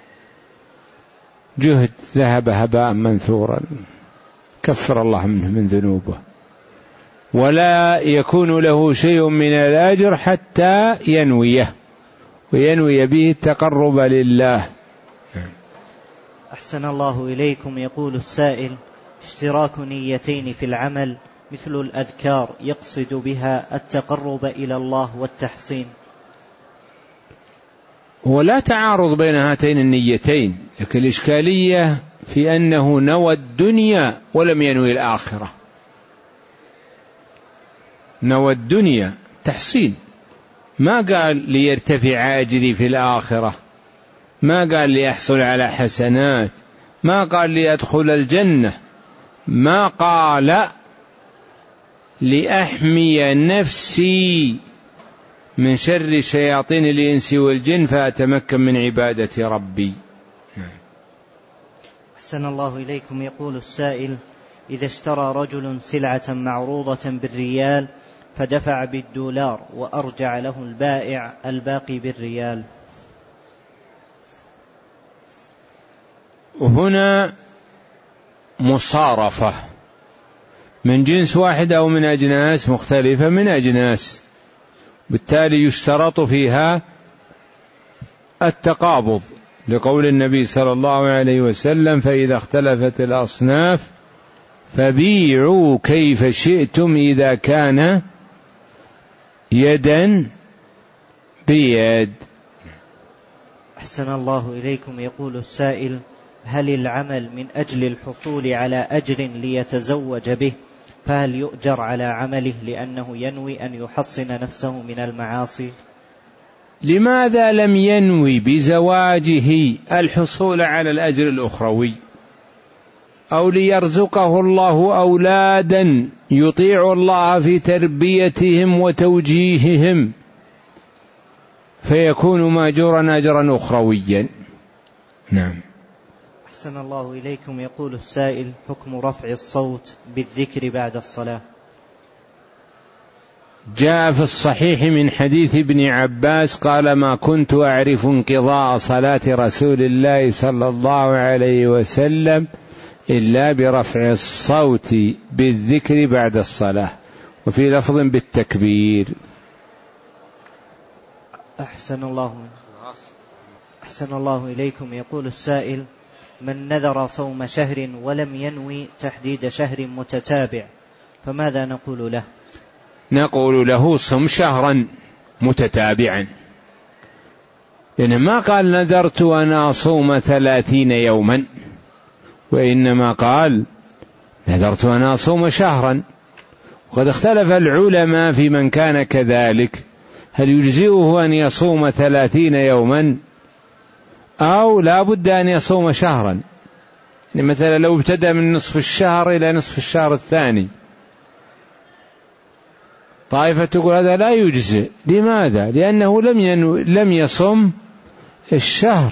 جهد ذهب هباء منثورا، كفر الله منه من ذنوبه، ولا يكون له شيء من الأجر حتى ينويه، وينوي به التقرب لله. أحسن الله إليكم. يقول السائل: اشتراك نيتين في العمل مثل الأذكار يقصد بها التقرب إلى الله والتحصين. ولا تعارض بين هاتين النيتين، لكن الإشكالية في أنه نوى الدنيا ولم ينوي الآخرة. نوى الدنيا تحصين، ما قال ليرتفع أجري في الآخرة، ما قال ليحصل على حسنات، ما قال ليدخل الجنة، ما قال لأحمي نفسي من شر شياطين الإنس والجن فأتمكن من عبادة ربي. أحسن الله إليكم. يقول السائل: إذا اشترى رجل سلعة معروضة بالريال فدفع بالدولار وأرجع له البائع الباقي بالريال. وهنا مصارفة من جنس واحد أو من أجناس مختلفة من أجناس، بالتالي يشترط فيها التقابض لقول النبي صلى الله عليه وسلم: فإذا اختلفت الأصناف فبيعوا كيف شئتم إذا كان يدا بيد. أحسن الله إليكم. يقول السائل: هل العمل من أجل الحصول على أجر ليتزوج به فهل يؤجر على عمله لأنه ينوي أن يحصن نفسه من المعاصي؟ لماذا لم ينوي بزواجه الحصول على الأجر الأخروي، أو ليرزقه الله أولادا يطيع الله في تربيتهم وتوجيههم فيكون ماجورا أجرا أخرويا؟ نعم. أحسن الله إليكم. يقول السائل: حكم رفع الصوت بالذكر بعد الصلاة. جاء في الصحيح من حديث ابن عباس قال: ما كنت أعرف انقضاء صلاة رسول الله صلى الله عليه وسلم إلا برفع الصوت بالذكر بعد الصلاة، وفي لفظ بالتكبير. أحسن الله أحسن الله إليكم. يقول السائل: من نذر صوم شهر ولم ينوي تحديد شهر متتابع فماذا نقول له؟ نقول له: صم شهرا متتابعا، لأن ما قال نذرت أن أصوم ثلاثين يوما، وإنما قال نذرت أن أصوم شهرا. وقد اختلف العلماء في من كان كذلك، هل يجزئه أن يصوم ثلاثين يوما أو لا بد أن يصوم شهرا؟ يعني مثلا لو ابتدأ من نصف الشهر إلى نصف الشهر الثاني، طائفة تقول هذا لا يجزئ. لماذا؟ لأنه لم ينو... لم يصم الشهر.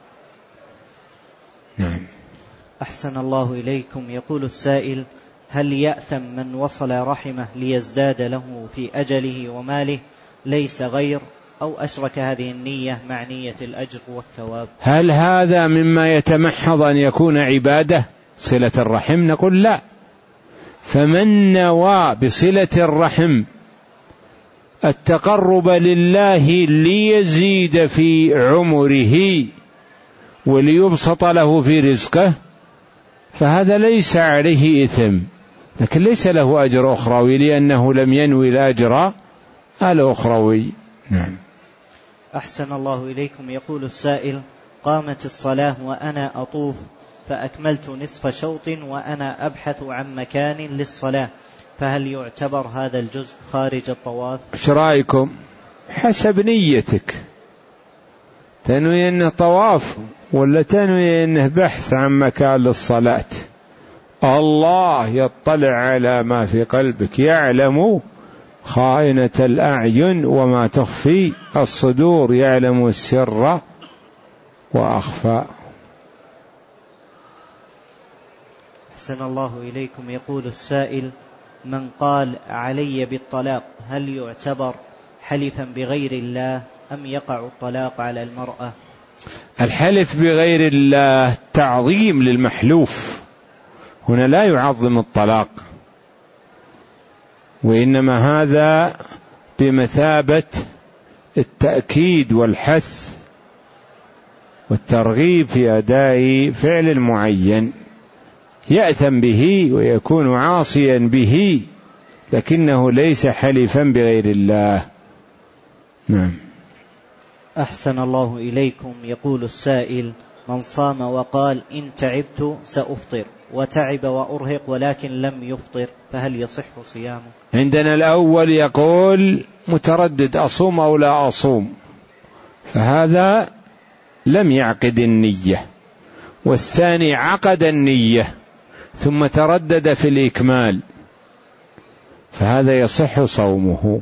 نعم. أحسن الله إليكم. يقول السائل: هل يأثم من وصل رحمه ليزداد له في أجله وماله ليس غير، أو أشرك هذه النية مع نية الأجر والثواب؟ هل هذا مما يتمحض أن يكون عبادة صلة الرحم؟ نقول لا. فمن نوى بصلة الرحم التقرب لله ليزيد في عمره وليبسط له في رزقه فهذا ليس عليه إثم، لكن ليس له أجر أخروي لأنه لم ينوي الأجر الأخروي. نعم. أحسن الله إليكم. يقول السائل: قامت الصلاة وأنا أطوف فأكملت نصف شوط وأنا أبحث عن مكان للصلاة، فهل يعتبر هذا الجزء خارج الطواف؟ ايش رأيكم؟ حسب نيتك، تنوي أنه طواف ولا تنوي أنه بحث عن مكان للصلاة. الله يطلع على ما في قلبك، يعلم خائنة الأعين وما تخفي الصدور، يعلم السر وأخفى. أحسن الله إليكم. يقول السائل: من قال علي بالطلاق هل يعتبر حلفا بغير الله أم يقع الطلاق على المرأة؟ الحلف بغير الله تعظيم للمحلوف، هنا لا يعظم الطلاق، وإنما هذا بمثابة التأكيد والحث والترغيب في أداء فعل معين يأثم به ويكون عاصيا به، لكنه ليس حلفا بغير الله. نعم. أحسن الله إليكم. يقول السائل: من صام وقال إن تعبت سأفطر وتعب وأرهق ولكن لم يفطر فهل يصح صيامه؟ عندنا الأول يقول متردد أصوم أو لا أصوم، فهذا لم يعقد النية، والثاني عقد النية ثم تردد في الإكمال، فهذا يصح صومه.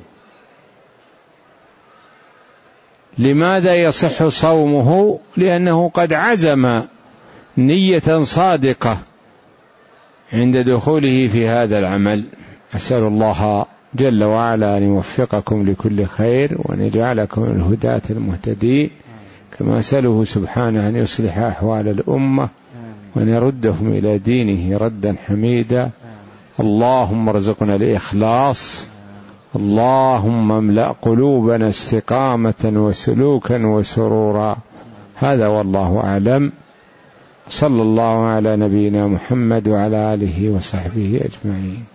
لماذا يصح صومه؟ لأنه قد عزم نية صادقة عند دخوله في هذا العمل. أسأل الله جل وعلا أن يوفقكم لكل خير وأن يجعلكم الهداة المهتدين، كما أسأله سبحانه أن يصلح أحوال الأمة وأن يردهم إلى دينه ردا حميدا. اللهم ارزقنا الإخلاص، اللهم املأ قلوبنا استقامة وسلوكا وسرورا. هذا والله أعلم. صلى الله على نبينا محمد وعلى آله وصحبه أجمعين.